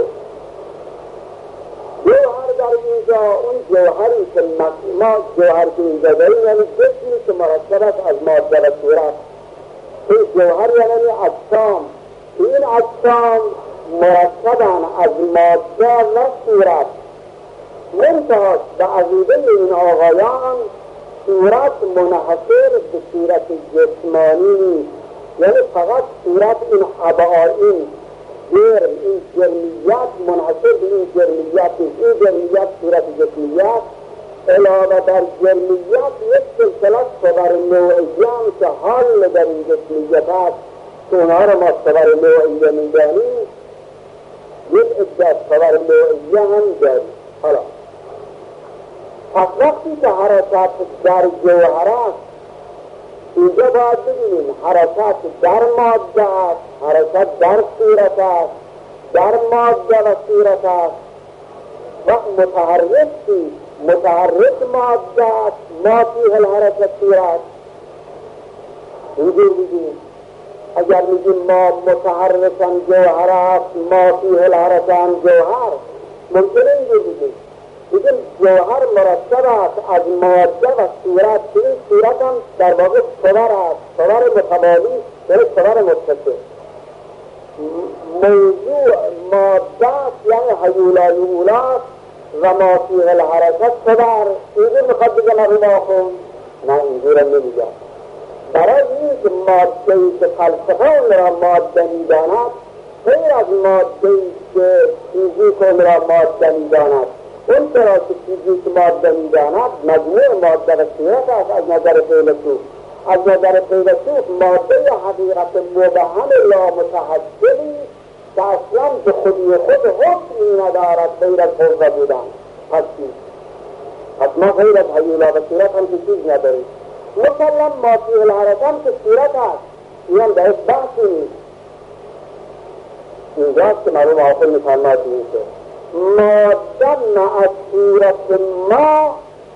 جوهر در اینجا اون جوهری که ما جوهر که اینجا داریم یعنی جسمی که مرکب است از ماده و صورت. این جوهر یعنی اجسام، این اجسام مرکبن از ماده و صورت. منتها به عقیده این آقایان صورت منحصر به صورت جسمانی نیست، یعنی فقط صورت این ابعاین جرم، این جرمیت منحصر به این جرمیت نیست. این جرمیت صورت جسمیت علاوه بر جرمیت یک سلسله صور نوعیه هم که حال در این جسمیت هست که اونها را ما صور نوعیه میدانیم، یک عده صور نوعیه هم داریم. حالا پس وقتی که حرکت در جوهر است اینجا باید ببینیم حرکت در ماده است، حرکت در صورت است، در ماده و صورت است. وقت متحرک چیست؟ متحرک ماده است، ما فیه الحرکت صورت. اینجور بگیم اگر میگیم ما متحرکن جوهر است، ما فیه الحرکت جوهر، ممکنه اینجور بگیم بگیم جوهر مرکب است از ماده و صورت، که این صورت هم در واقع صور است، صور متمالی، یعنی صور متصل. موضوع ماده است یعنی هیولای اولاست و ما فیه الحرکت صور. اینجور میخواد بگه مرحوم آخوند؟ نه اینجورم نمیگه. برای این که مادهی که فلسفه اون را ماده میداند غیر از مادهی که فیزیک اون را ماده میداند. اون طرح که فیزیک ماده میداند مجموع ماده و صورت است از نظر فیلسوف. از نظر فیلسوف ماده حقیقت مبهم لا متحصلی که اصلا به خودی خود حکمی ندارد غیر از حوضه بودن. پس چیز؟ پس ما غیر از حیولا و صورت هم که چیز نداریم. مثلا ما فیه الحرکت هم که صورت هست، این هم در بحثی نیست. اینجاست که مرحوم آخوند میفرماید میشه ماده مع صورت ما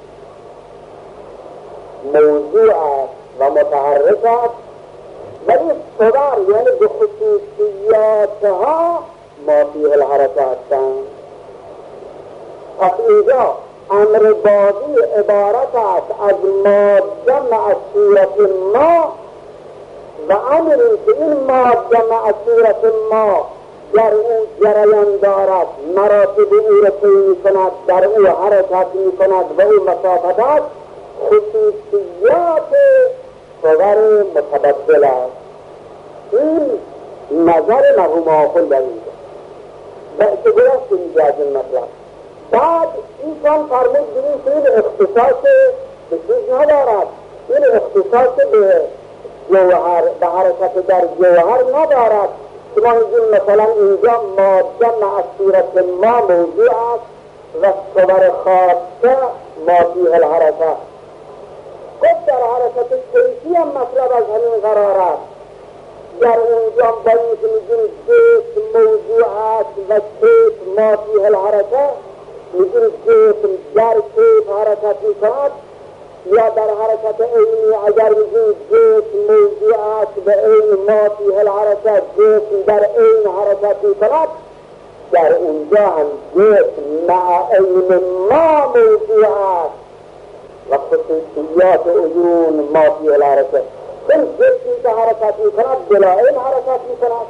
موضوع است و متحرک است، ولی صور یعنی به خصوصیاتها ما فیه الحرکت هستند. پس اینجا امر باقی عبارت است از ماده مع صورت ما و امری که این ماده مع صورت ما در او جریان دارد، مراتب او را طی می‌کند، در او حرکت می‌کند و او مسافت است، خصوصیات صور متبدل است. این نظر مرحوم آخوند در اینجا که درست اینجا از این مطلب. بعد این کان فرمود بینیم که این اختصاص به چیز ندارد، این اختصاص به جوهر، به حرکت در جوهر ندارد. شما میگیم مثلا اینجا ماده مع صورت ما موضوع است و صور خاصه ما فیه الحرکت. خود در حرکت کیفی هم مطلب از همین قرار است. در اونجا باید میگیم جسم موضوع است و کیف ما فیه الحرکه، میگیم جسم در کیف حرکت میکند، یا در حرکت عینی اگر میگیم جسم موضوع است و عین ما فیه الحرکه، جسم در عین حرکت میکند، در اونجا هم جسم مع عین ما موضوع است و خصوصیات عیون ما فیه الحرکه. این جسمی که حرکت میکند بلا عین حرکت میکند،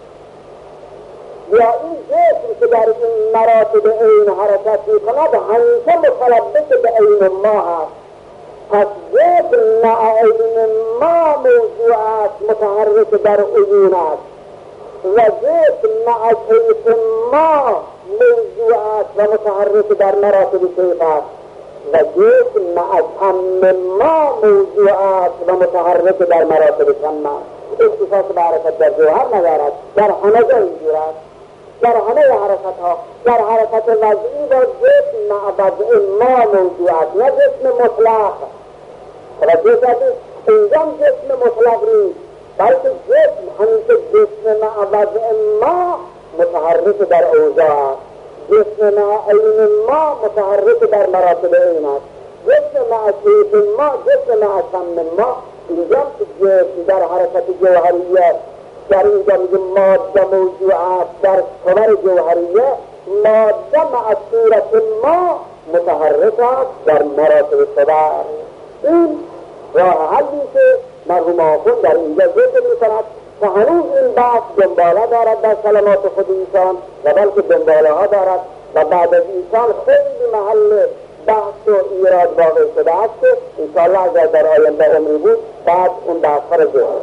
یا این جسم که در این مراتب عین حرکت میکند همیشه متلبس به عین ما هست. پس جسم مع عین ما موضوع است، متحرک در عیون است، و جسم مع کیف ما موضوع است و متحرک در مراتب کیف است، و جسم مع کم ما موضوع است و متحرک در مراتب کم است. اختصاص به حرکت در جوهر ندارد، در همه جا اینجور است، در همه حرکت ها، در حرکت وضعی و جسم مع وضع ما موضوع است، نه جسم مطلق. توجه کردید؟ اینجا جسم مطلق نیست، بلکه جسم همیشه جسم مع وضع ما متحرک در اوضاع است، جسم مع عین ما متحرک در مراتب عین است، جسم مع کیف ما، جسم مع کم ما. اینجا که جسم در حرکت جوهریه، در اینجا میگه ماده موضوع است، در صور جوهریه ماده مع صورت ما متحرک است در مراتب صور. این راه حلی که مرحوم آخوند در اینجا ذکر میکند و هنوز این بحث دنباله دارد در کلمات خود ایشان و بلکه دنباله ها دارد و بعد از ایشان خیلی محل بحث و ایراد واقع شده است که انشاءالله اگر در آینده عمری بود بعد اون بحث ها را ذکر.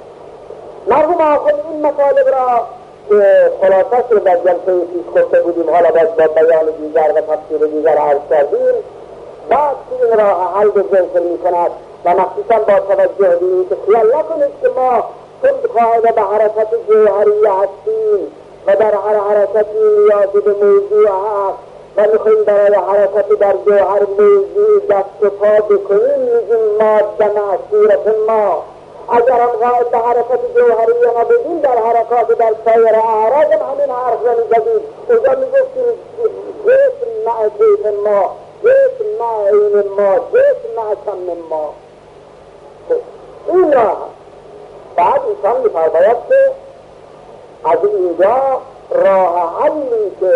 مرحوم آخوند این مطالب را که خلاصش رو در جلسه پیش گفته بودیم، حالا باید با بیان دیگر و تفسیر دیگر عرض کردیم، بعد که این راه حل رو ذکر میکند و مخصوصا با توجه دینی که خیال نکنید که ما خود قاعده به حرکت جوهریه هستیم و در هر حرکتی نیازی به موضوع هست و میخواییم برای حرکت در جوهر موضوع دست و پا بکنیم، میگیم ماده مع صورت ما. اگر هم قاعد به حرکت جوهریه نبودیم در حرکات در سایر اعراض هم همین حرف را میزدیم، اونجا میگفتیم جسم مع کیف ما، جسم مع عین ما، جسم مع کم ما. این راه بعد انسان می‌فرماید که از اینجا راه حلی که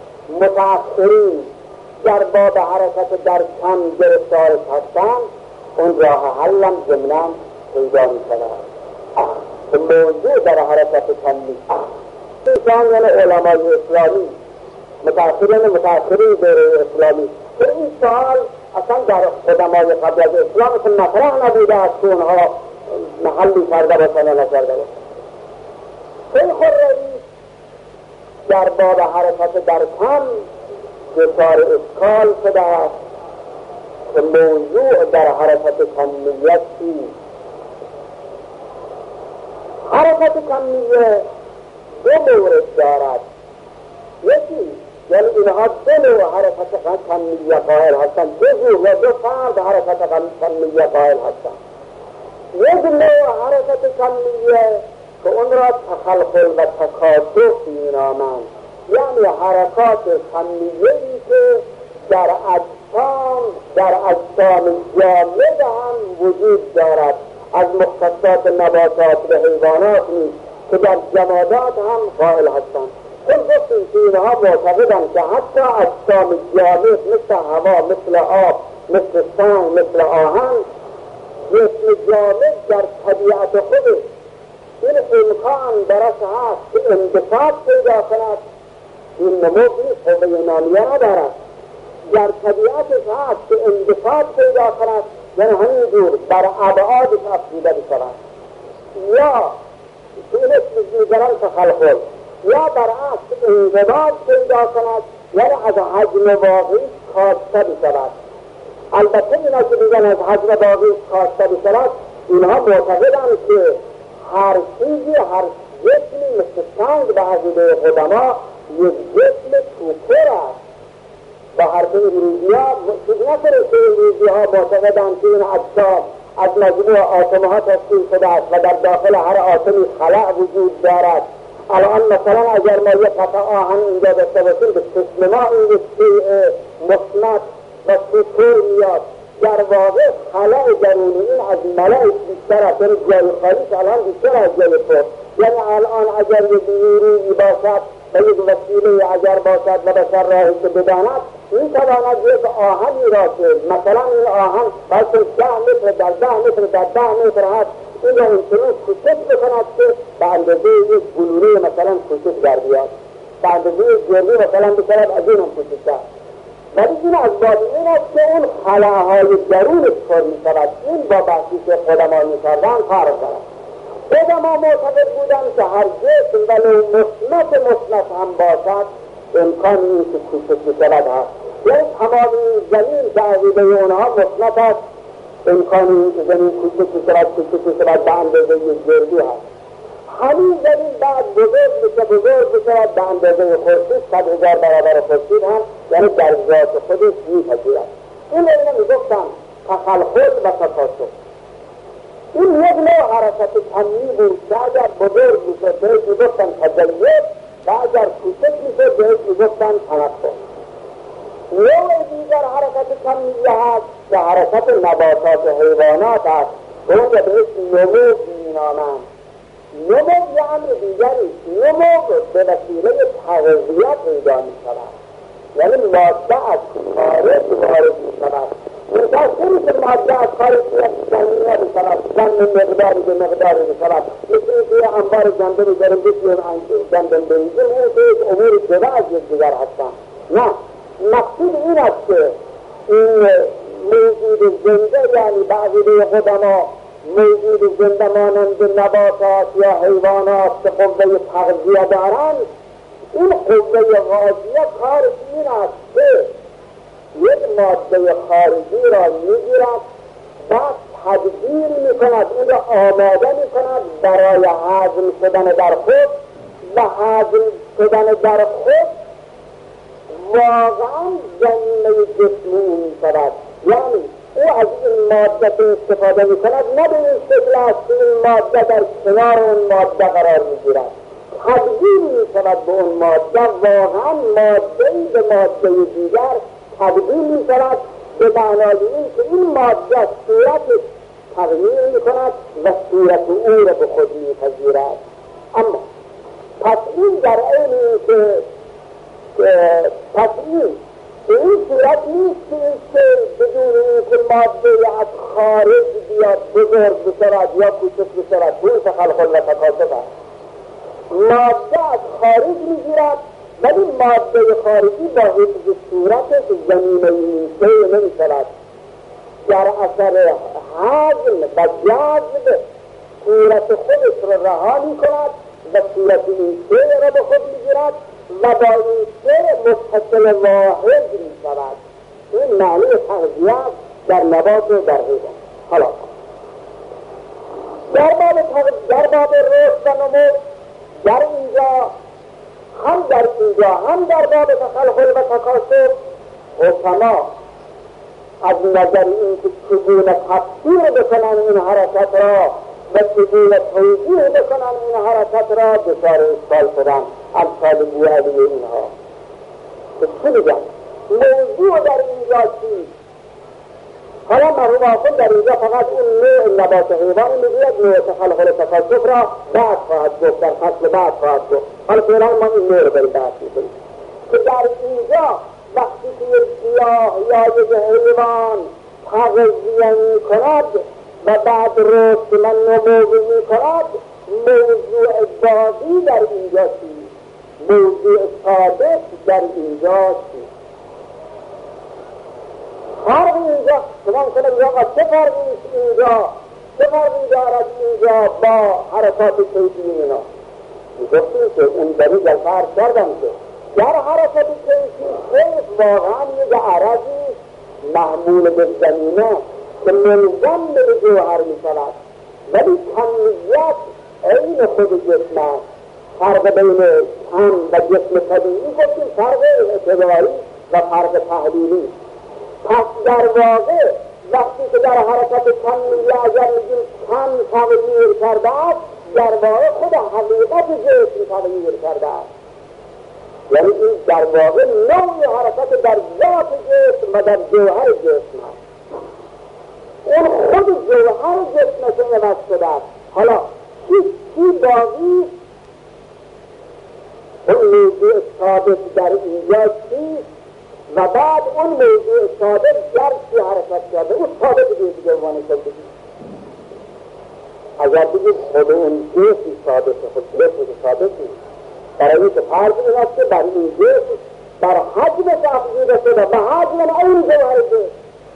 متأخرین در باب حرکت در کم گرفتار هستند، اون راه حل هم ضمناً پیدا می‌شود. موضوع در حرکت کم نیست. انسان یعنی علمای اسلامی، متأخرین متأخرین دوره اسلامی، که این سوال اصلا در قدمای قبل از اسلام که مطرح نبوده است که اونها محلی کرده باشن و نکرده باشن. شیخ الرئیس در باب حرکت در کم دچار اشکال شده است که موضوع در حرکت کمیت چیست. حرکت کمیه دو مورد دارد، یکی یعنی اینها دو نوع حرکت کمیه قائل هستند، دو جور و دو فرد حرکت کمیه قائل هستند. یک نوع حرکت کمیه که اون را تخلخل و تکاتف مینامند، یعنی حرکات کمیه‌ای که در اجسام در اجسام جامد هم وجود دارد، از مختصات نباتات و حیوانات نیست که در جمادات هم قائل هستند. خود گفتیم که اینها معتقدند که حتی اجسام جامد مثل هوا، مثل آب، مثل سنگ، مثل آهن، جسم جامد در طبیعت خودش این امکان برش هست که انبساط پیدا کند، این نمود نیست، قوه نامیه ندارد، در طبیعتش هست که انبساط پیدا کند، یعنی همین جور در ابعادش افزوده بشود، یا که این اسم دیگران تخلخل، یا برعکس انضباط پیدا کند، یعنی از حجم واقعی کاسته بشود. البته اینا که میگن از حجم واقعی کاسته بشود، اینها معتقدند که هر چیزی، هر جسمی مثل سنگ به عقیده قدما یک جسم توپر است. با حرف امروزی ها چیز نکنه که امروزی ها معتقدند که این اجسام از مجموع آتمها تشکیل شده است و در داخل هر آتمی خلأ وجود دارد. الان مثلا اگر ما یک قطعه آهن اینجا داشته باشیم به چشم ما این یک شیء مسند و سطور میاد، در واقع خلأ درونی این از ملأش بیشتر است، یعنی جای خالیش الان بیشتر از جای پر. یعنی الان اگر یک نیرویی باشد و یک وسیله اگر باشد و بشر راهی که بداند میتواند یک آهنی را که مثلا این آهن باید ده متر در ده متر در ده متر هست این را اینطور کوچک بکند که به اندازه یک بلوره مثلا کوچک در بیاد، به اندازه یک گرمی مثلا بشود از این هم کوچکتر. ولی این از باب این است که اون خلاهای درونش پر میشود. این با بحثی که خودمان میکردن فرق دارد. خودما معتقد بودن که هر جسم ولو مسند مسند هم باشد امکان این که کوچک میشود هست، یعنی تمام زمین که عقیده اونها مسند است، امکان این که زمین کوچک میشود کوچک میشود به اندازه یک گردی هست. همین زمین بعد بزرگ میشه بزرگ میشود به اندازه خورشید، صد هزار برابر خورشید هم، یعنی در ذات خودش میپذیرد. این اینو میگفتن تخلخل و تکاثر. این یک نوع حرکت کمی بود که اگر بزرگ میشه بهش میگفتن تجلید و اگر کوچک میشه بهش میگفتن تنفس. نوع دیگر حرکت کمی هست که حرکت نباتات و حیوانات است، اون که بهش نمو مینامند. نمو یه امر دیگری، نمو به وسیله تغذیه پیدا میشود، یعنی ماده از خارج وارد میشود. متأثری که ماده از خارج زمینه بشود، زمین مقداری به مقداری بشود، مثل که انبار گندمی داریم بسیم گندم بریزیم، اون که امور جدا از یک دیگر هستن. نه، مقصود این است که این موجود زنده، یعنی بعضی به قدما موجود زنده مانند نباتات یا حیوانات که قوه تغذیه دارند، این قوه غذایه کارش این است که یک ماده خارجی را میگیرد بعد تدبیر میکند، اون را آماده میکند برای هضم شدن در خود و هضم شدن در خود واقعا زمینه جسمی میشود. یعنی او از این ماده که استفاده میکند نه به این شکل است که این ماده در کنار اون ماده قرار میگیرد، تبدیل میشود به اون ماده، واقعا ماده‌ای به ماده دیگر تبدیل میشود به معنای این که این ماده صورت تغییر میکند و صورت او را به خود میپذیرد. اما پس این در این که پس این به این صورت نیست که بدون این که ماده از خارج بیاد بزرگ بشود یا کوچک بشود، این تخلخل و تکاثر است. ماده از خارج میگیرد ولی ماده خارجی با حفظ صورتش زمینه نیسته نمی شود، در اثر هضم و جذب صورت خودش را رها می کند و صورت نیسته را به خود می گیرد و با نیسته متصل واحد می شود. این معنی تغذیه در نبات و در حیوان. حالا در باب در باب رشد و نمو در اینجا هم در اینجا هم در باب تخلخل و تکاثر حکما از نظر این که چگونه تفسیر بکنن این حرکت را و چگونه توضیح بکنن این حرکت را دچار اشکال شدن امثال بوعلی اینها. چی بگم؟ موضوع در اینجا چیست؟ حالا مرحوم آخوند در اینجا فقط اون نوع نبات حیوان میگوید، نوع تخلخل و تکاثر را بعد خواهد گفت، در فصل بعد خواهد گفت. حالا فعلا ما این نوع رو بریم بحث میکنیم که در اینجا وقتی که یک گیاه یا یک حیوان تغذیه میکند و بعد رشد و نمو میکند، موضوع باقی در اینجا چیست؟ موضوع ثابت در اینجا چیست؟ فرق اینجا شما کنه بگم چه فرقی اینجا چه فرقی دارد اینجا با حرکات کیفی اینا؟ میگفتیم که اون دلیل در فرق کردم که در حرکات کیفی کیف واقعا یک عرضی محمول به زمینه که ملزم به جوهر میشود، ولی کمیت عین خود جسم است. فرق بین کم و جسم طبیعی گفتیم فرق اعتباری و فرق تحلیلی. پس در واقع وقتی که در حرکت کمیه اگر میگیم کم تغییر کرده است، در واقع خود حقیقت جسم تغییر کرده است. یعنی این در واقع نوع حرکت در ذات جسم و در جوهر جسم است. اون خود جوهر جسم که عوض شده است. حالا چی باقی؟ اون موضوع ثابت در اینجا چیست و بعد اون موضوع ثابت در چی حرکت کرده، اون ثابت دیگه دیگه عنوان شد بگید. اگر بگید خود اون جسم ثابت، خود جسم ثابت نیست، برای اینکه فرض این است که بر این جسم بر حجم تفضیل شده و حجم این جوهر جسم.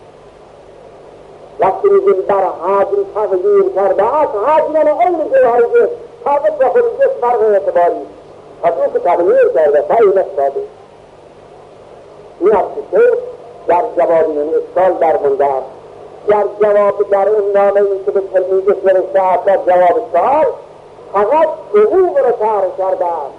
وقتی میگیم بر حجم تغییر کرده است، حجم این جوهر جسم ثابت و خود جسم فرق اعتباری پس اون که تغییر کرده فایل ثابت. این است که در جواب این اشکال در مونده است. در جواب در اون نامه این که به تلمیذش نوشته است در جواب سوال فقط حقوق را طرح کرده است.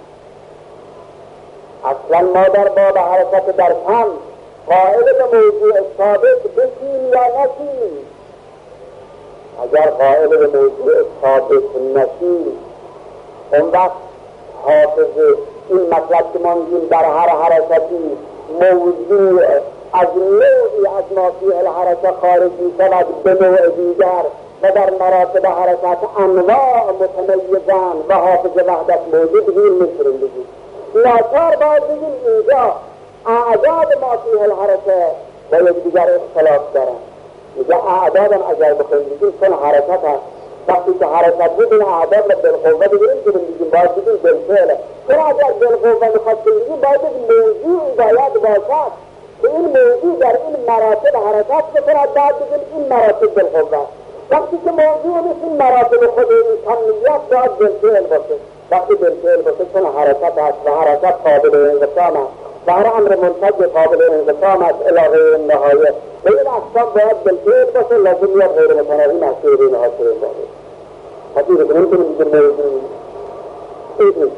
اصلا ما در باب حرکت در فن قائل به موضوع ثابت بشیم یا نشیم. اگر قائل به موضوع ثابت نشیم، اون وقت حافظ این مطلب که ما میگیم در هر حرکتی موضوع از نوعی از ما فیه الحرکت خارج میشود به نوع دیگر و در مراتب حرکت انواع متمیزان و حافظ وحدت موجود بگیم میتونیم بگیم. ناچار باید بگیم اینجا اعداد ما فیه الحرکت با یک دیگر اختلاف دارن. میگه اعدادم اگر بخوایم بگیم چون حرکت هست، وقتی که حرکت بود این اعداد و بالقوه بگیریم که بگیم باید بگیم بالفعل. چون اگر بالقوه میخواد بگیم باید بگیم موضوعی باید باشد که این موضوع در این مراتب حرکت بکند، باید بگیم این مراتب بالقوه. وقتی که موضوع نیست این مراتب خود این کمیت باید بالفعل باشه. وقتی بالفعل باشه چون حرکت هست و حرکت قابل انقسام است و هر امر منتج قابل انقسام است الی غیر نهایه و این اقسام باید بالفعل باشه، لازم یا غیر متناهی محصول اینها شده باشه. پس این رو نمیتونیم بگیم موضوع این نیست.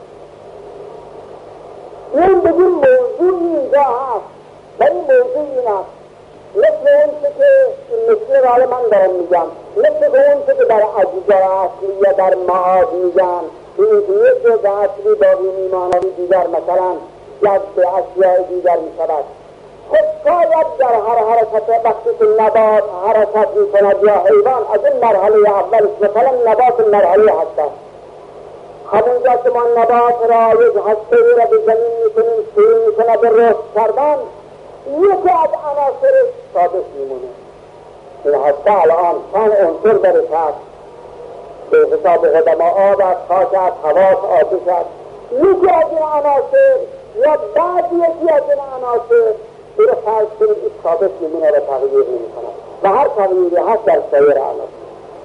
این بگیم موضوع اینجا هست و این موضوع این است. مثل اون که این مثل را حالا من دارم میگم، مثل اون که در اجزای اصلی یا در معاد میگن این که یک جز اصلی باقی میماند دیگر مثلا جذب اشیاء دیگر میشود. خود شاید در هر حرکت وقتی که نبات حرکت میکند یا حیوان از این مرحله اولش مثلا نبات مرحله هسته، همونجا که ما نبات را یک هسته را به زمین میکنیم شروع میکنه به رشد کردن، یکی از عناصر ثابت میمونه. این هسته الان چند عنصر برسد به حساب قدما آب است، خاک است، هوا است، آتش است. یکی از این عناصر یا بعد یکی از این عناصر این فرض کنید این ثابت میمونه را تغییر نمیکنه و هر تغییری هست در سایر عناصر.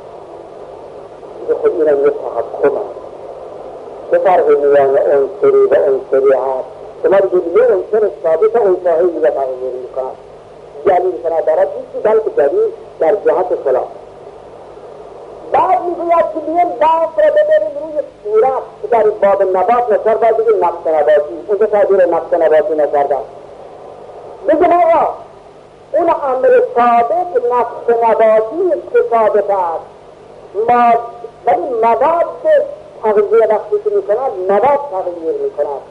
خود این را یک تحکم است. چه فرقی میان عنصری و عنصری هست؟ شما بگید یه عنصر ثابت عنصری دیگه تغییر میکنه، دلیل کنه دارد نیستی بلکه دلیل در جهت خلاف. بعد میگوید که بیایم بحث را ببریم روی صورت که در باب نبات نشر باید بگیم نقص نباتی، اونجا تعبیر نقص نباتی نکردن. بگیم آقا اون امر ثابت نقص نباتی که ثابت است، ولی مواد تغییر وقتی که میکند مواد تغییر میکند.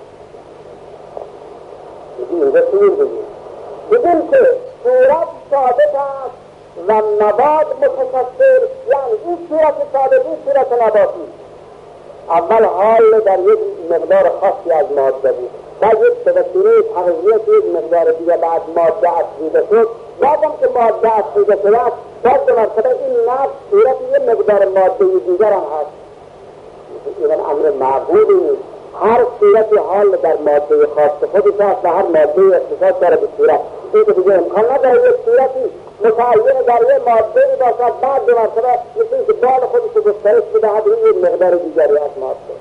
اینجا سیر بگیم بگیم که صورت ثابت است و مواد متکثر، یعنی این صورت ثابت این صورت نباتی اول حال در یک مقدار خاصی از ماده بود، بعد یک تبصیره تغذیت یک مقدار دیگه بعد ماده اصلیده شد، بعدم که ماده اصلیده شد است بعد به مرتبه این نفس صورت یک مقدار ماده دیگر هم هست. این امر معقولی نیست. هر صورت حال در ماده خاص خودش هست و هر ماده اختصاص داره به صورت. این که دیگه امکان نداره یک صورتی متعین در یک ماده باشد بعد به مرتبه مثل که بال خودش رو گسترش بدهد روی یک مقدار دیگری از ماده.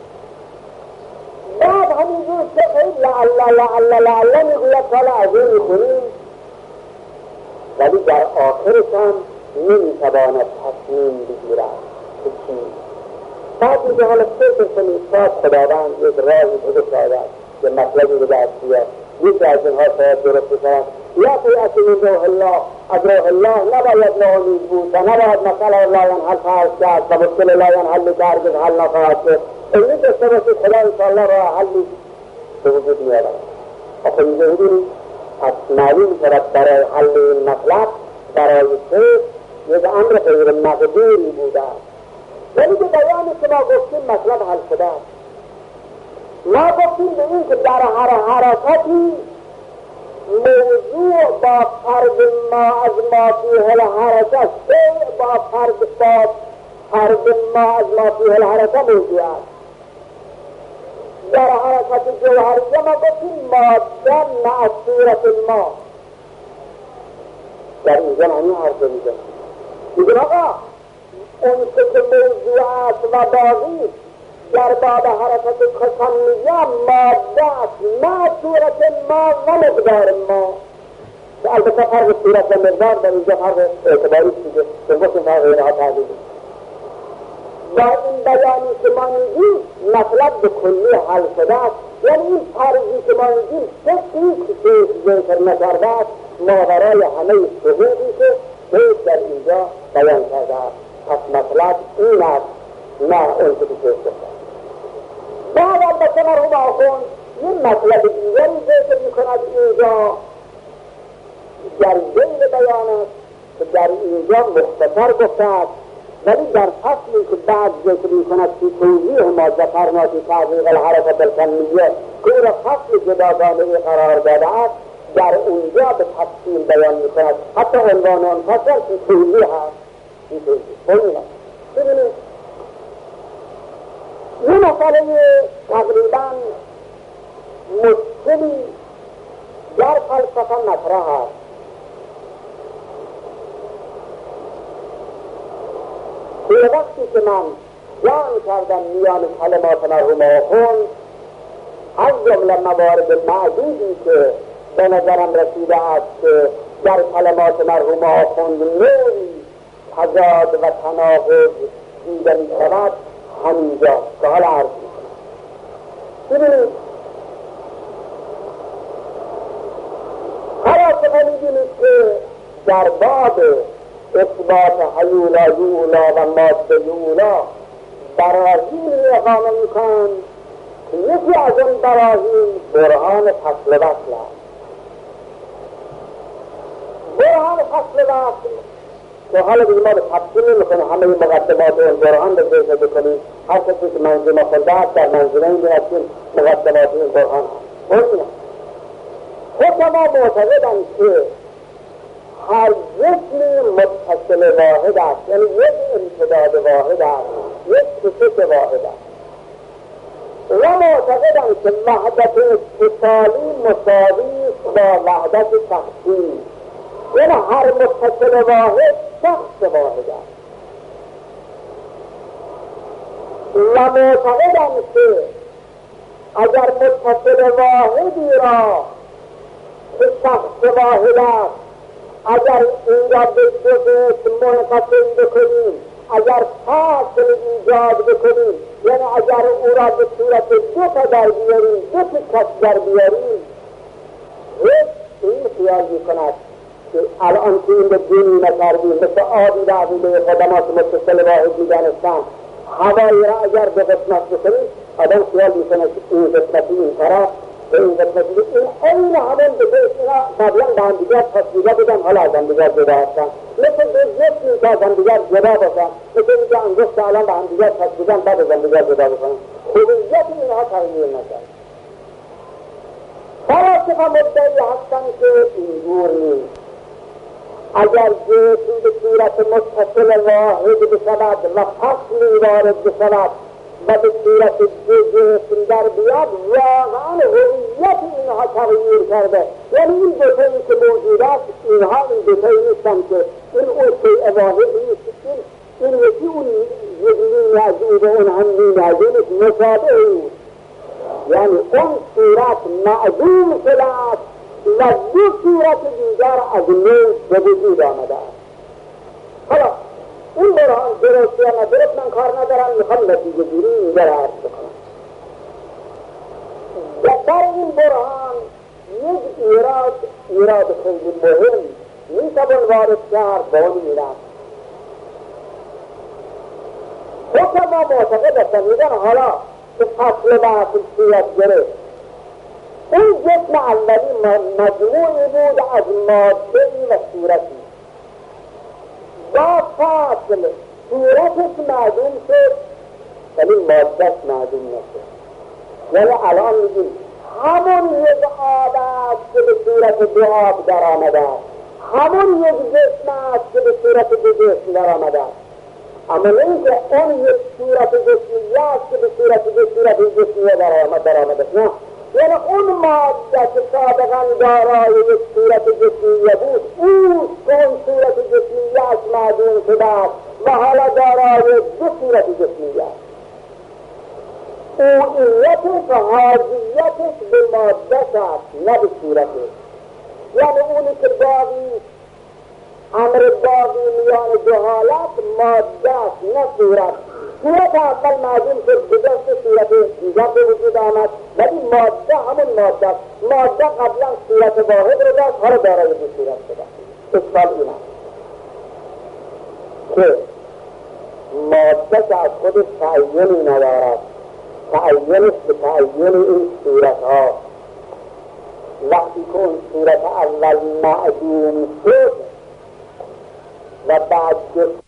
بعد همینجور که خیلی لعلا لعلا لعلا میگوید حالا از این میخونیم ولی در آخرش هم نمیتواند تصمیم بگیرد که چی. بعد میگه حالا فکر کنید شاید خداوند یک راهی بوده شاید که مطلبی به دست بیاد، یکی از اینها شاید درست بشود یا فیعت من روح الله از روح الله نباید ناامید بود و نباید مسئله لا ینحل فرض کرد و مشکل لا ینحل که هرگز حل نخواهد شد. امید داشته باشید خدا انشاءالله راه حلی به وجود میآورد. آخه می‌بینید از معلوم شود برای حل این مطلب برای شیخ یک امر غیر مقدوری بوده است، ولی به بیان که ما گفتیم مطلب حل شده است. ما گفتیم به این که در هر حرکتی موضوع با فرد ما از ما فیه الحرکت شیء با فرد با فرد ما از ما فیه الحرکت موضوع است. در حرکت جوهریه ما گفتیم ماده مع صورت ما. در اینجا همین حرف میزنم میگن آقا اون که موضوع است و باقی در باب حرکت کسمیه ماده است مع صورت ما و مقدار ما. البته فرق صورت و مقدار در اینجا فرق اعتباری دیگه که گفتیم فرق اینها تعدیل با این بیانی که ما میگیم مطلب به کلی حل شده است. یعنی این فرضی که ما میگیم فکری که ذکر نکرده است ماورای همه شهودی که شیخ در اینجا بیان کرده است. پس مطلب این است نه اون که شیخ گفته. بعد البته مرحوم آخوند این مطلب دیگری ذکر میکند اینجا در ضمن بیان است که در اینجا مختصر گفته است، ولی در فصلی که بعد ذکر میکند که توضیح ما ذکرنا فی تعلیق الحرکت الکمیه که او را فصل جداگانه قرار داده است در اونجا به تفصیل بیان میکند. حتی عنوان آن فصل که توضیح هست. این توضیح ببینید این مسئله تقریبا مشکلی در فلسفه مطرح است. به وقتی که من جمع کردم میان کلمات مرحوم آخوند از جمله موارد معدودی که به نظرم رسیده است که در کلمات مرحوم آخوند نوعی تضاد و تناقض دیده می شود همینجا که حالا عرض می کنم. ببینید هر آسفه می بینید که در باب اثبات حیولا یولا و ماده یولا براهین اقامه می کنند که یکی از اون براهین برهان فصل وصل است. برهان فصل وصل که حالا دیگه ما به تفصیل میکنیم همه مقدمات اون برهان به ذکر بکنیم. هر کسی که منظومه خونده است در منظومه این میرسیم مقدمات این برهان هست. حکما معتقدند که هر جسمی متصل واحد است، یعنی یک امتداد واحد است، یک کشش واحد است. و معتقدند که وحدت اتصالی مساوی با وحدت شخصی، یعنی هر متصل واحد شخص واحد است. و معتقدند که اگر متصل واحدی را که شخص واحد است اگر این را به جزء منقسم بکنیم، اگر فاصل ایجاد بکنیم، یعنی اگر او را به صورت دو تا در بیاریم، دو تکش در بیاریم، هیچ این خیال میکند که الان که این به دینی نکردیم مثل آبی در عقیده قدمات متصل واحد میدانستن هوایی را اگر به قسمت بکنیم آدم خیال میکند که این قسمتی این طرف و این قسمتی این این همون به بیش اینا قبلا به هم دیگر تصویده بودن حالا از هم دیگر جدا هستن، مثل دو جسمی که از هم دیگر جدا باشن، مثل اینکه انگشت الان به هم دیگر تصویدن بعد از هم دیگر جدا باشن. خوبیت اینها تغییر نکرد. فلاسفه مدعی هستند که اینجور نیست. اگر جسم به صورت متصل واحد بشود و فصلی وارد بشود و به صورت دو جسم در بیاد واقعا هویت اینها تغییر کرده. یعنی این دوتایی که موجود است اینها این دوتایی نیستن که این اون شیء واحد نیست، این این یکی اون یکی از او به اون هم نیست مشابه او، یعنی اون صورت معدوم شده است و دو صورت دیگر از نو به وجود آمده است. حالا این برهان درست یا ندرست من کار ندارم، میخوام نتیجه گیری اینجا را عرض بکنم. و در این برهان یک ایراد ایراد خیلی مهم میتوان وارد کرد به اون میرم. حکما معتقد هستن میگن حالا که فصل بحث صورت گرفت، اون جسم اولی مجموعی بود از ماده‌ای و صورتی، با فصل صورتش معدوم شد ولی مادهش معدوم نشد. یعنی الان میگیم همون یک آب است که به صورت دو آب در آمده است، همون یک جسم است که به صورت دو جسم در آمده است، اما نه اینکه اون یک صورت جسمیه است که به صورت دو صورت جسمیه در آمده است. نه، یعنی اون ماده که سابقا دارای یک صورت جسمیه بود، او که اون صورت جسمیه است معدوم شده است و حالا دارای دو صورت جسمیه است. اوعیتش و حاضیتش به ماده است نه به صورتش. یعنی اونی که باقی امر باقی میان دو حالت ماده است نه صورت. صورت اول معدوم شد به دست صورت دیگر به وجود آمد، ولی ماده همون ماده است. ماده قبلا صورت واحد رو داشت، حالا دارای دو صورت شده. اشکال این است که ماده که از خودش تعیینی ندارد، تعیینش به تعیین این صورت ها. وقتی که اون صورت اول معدوم شد و بعد جسم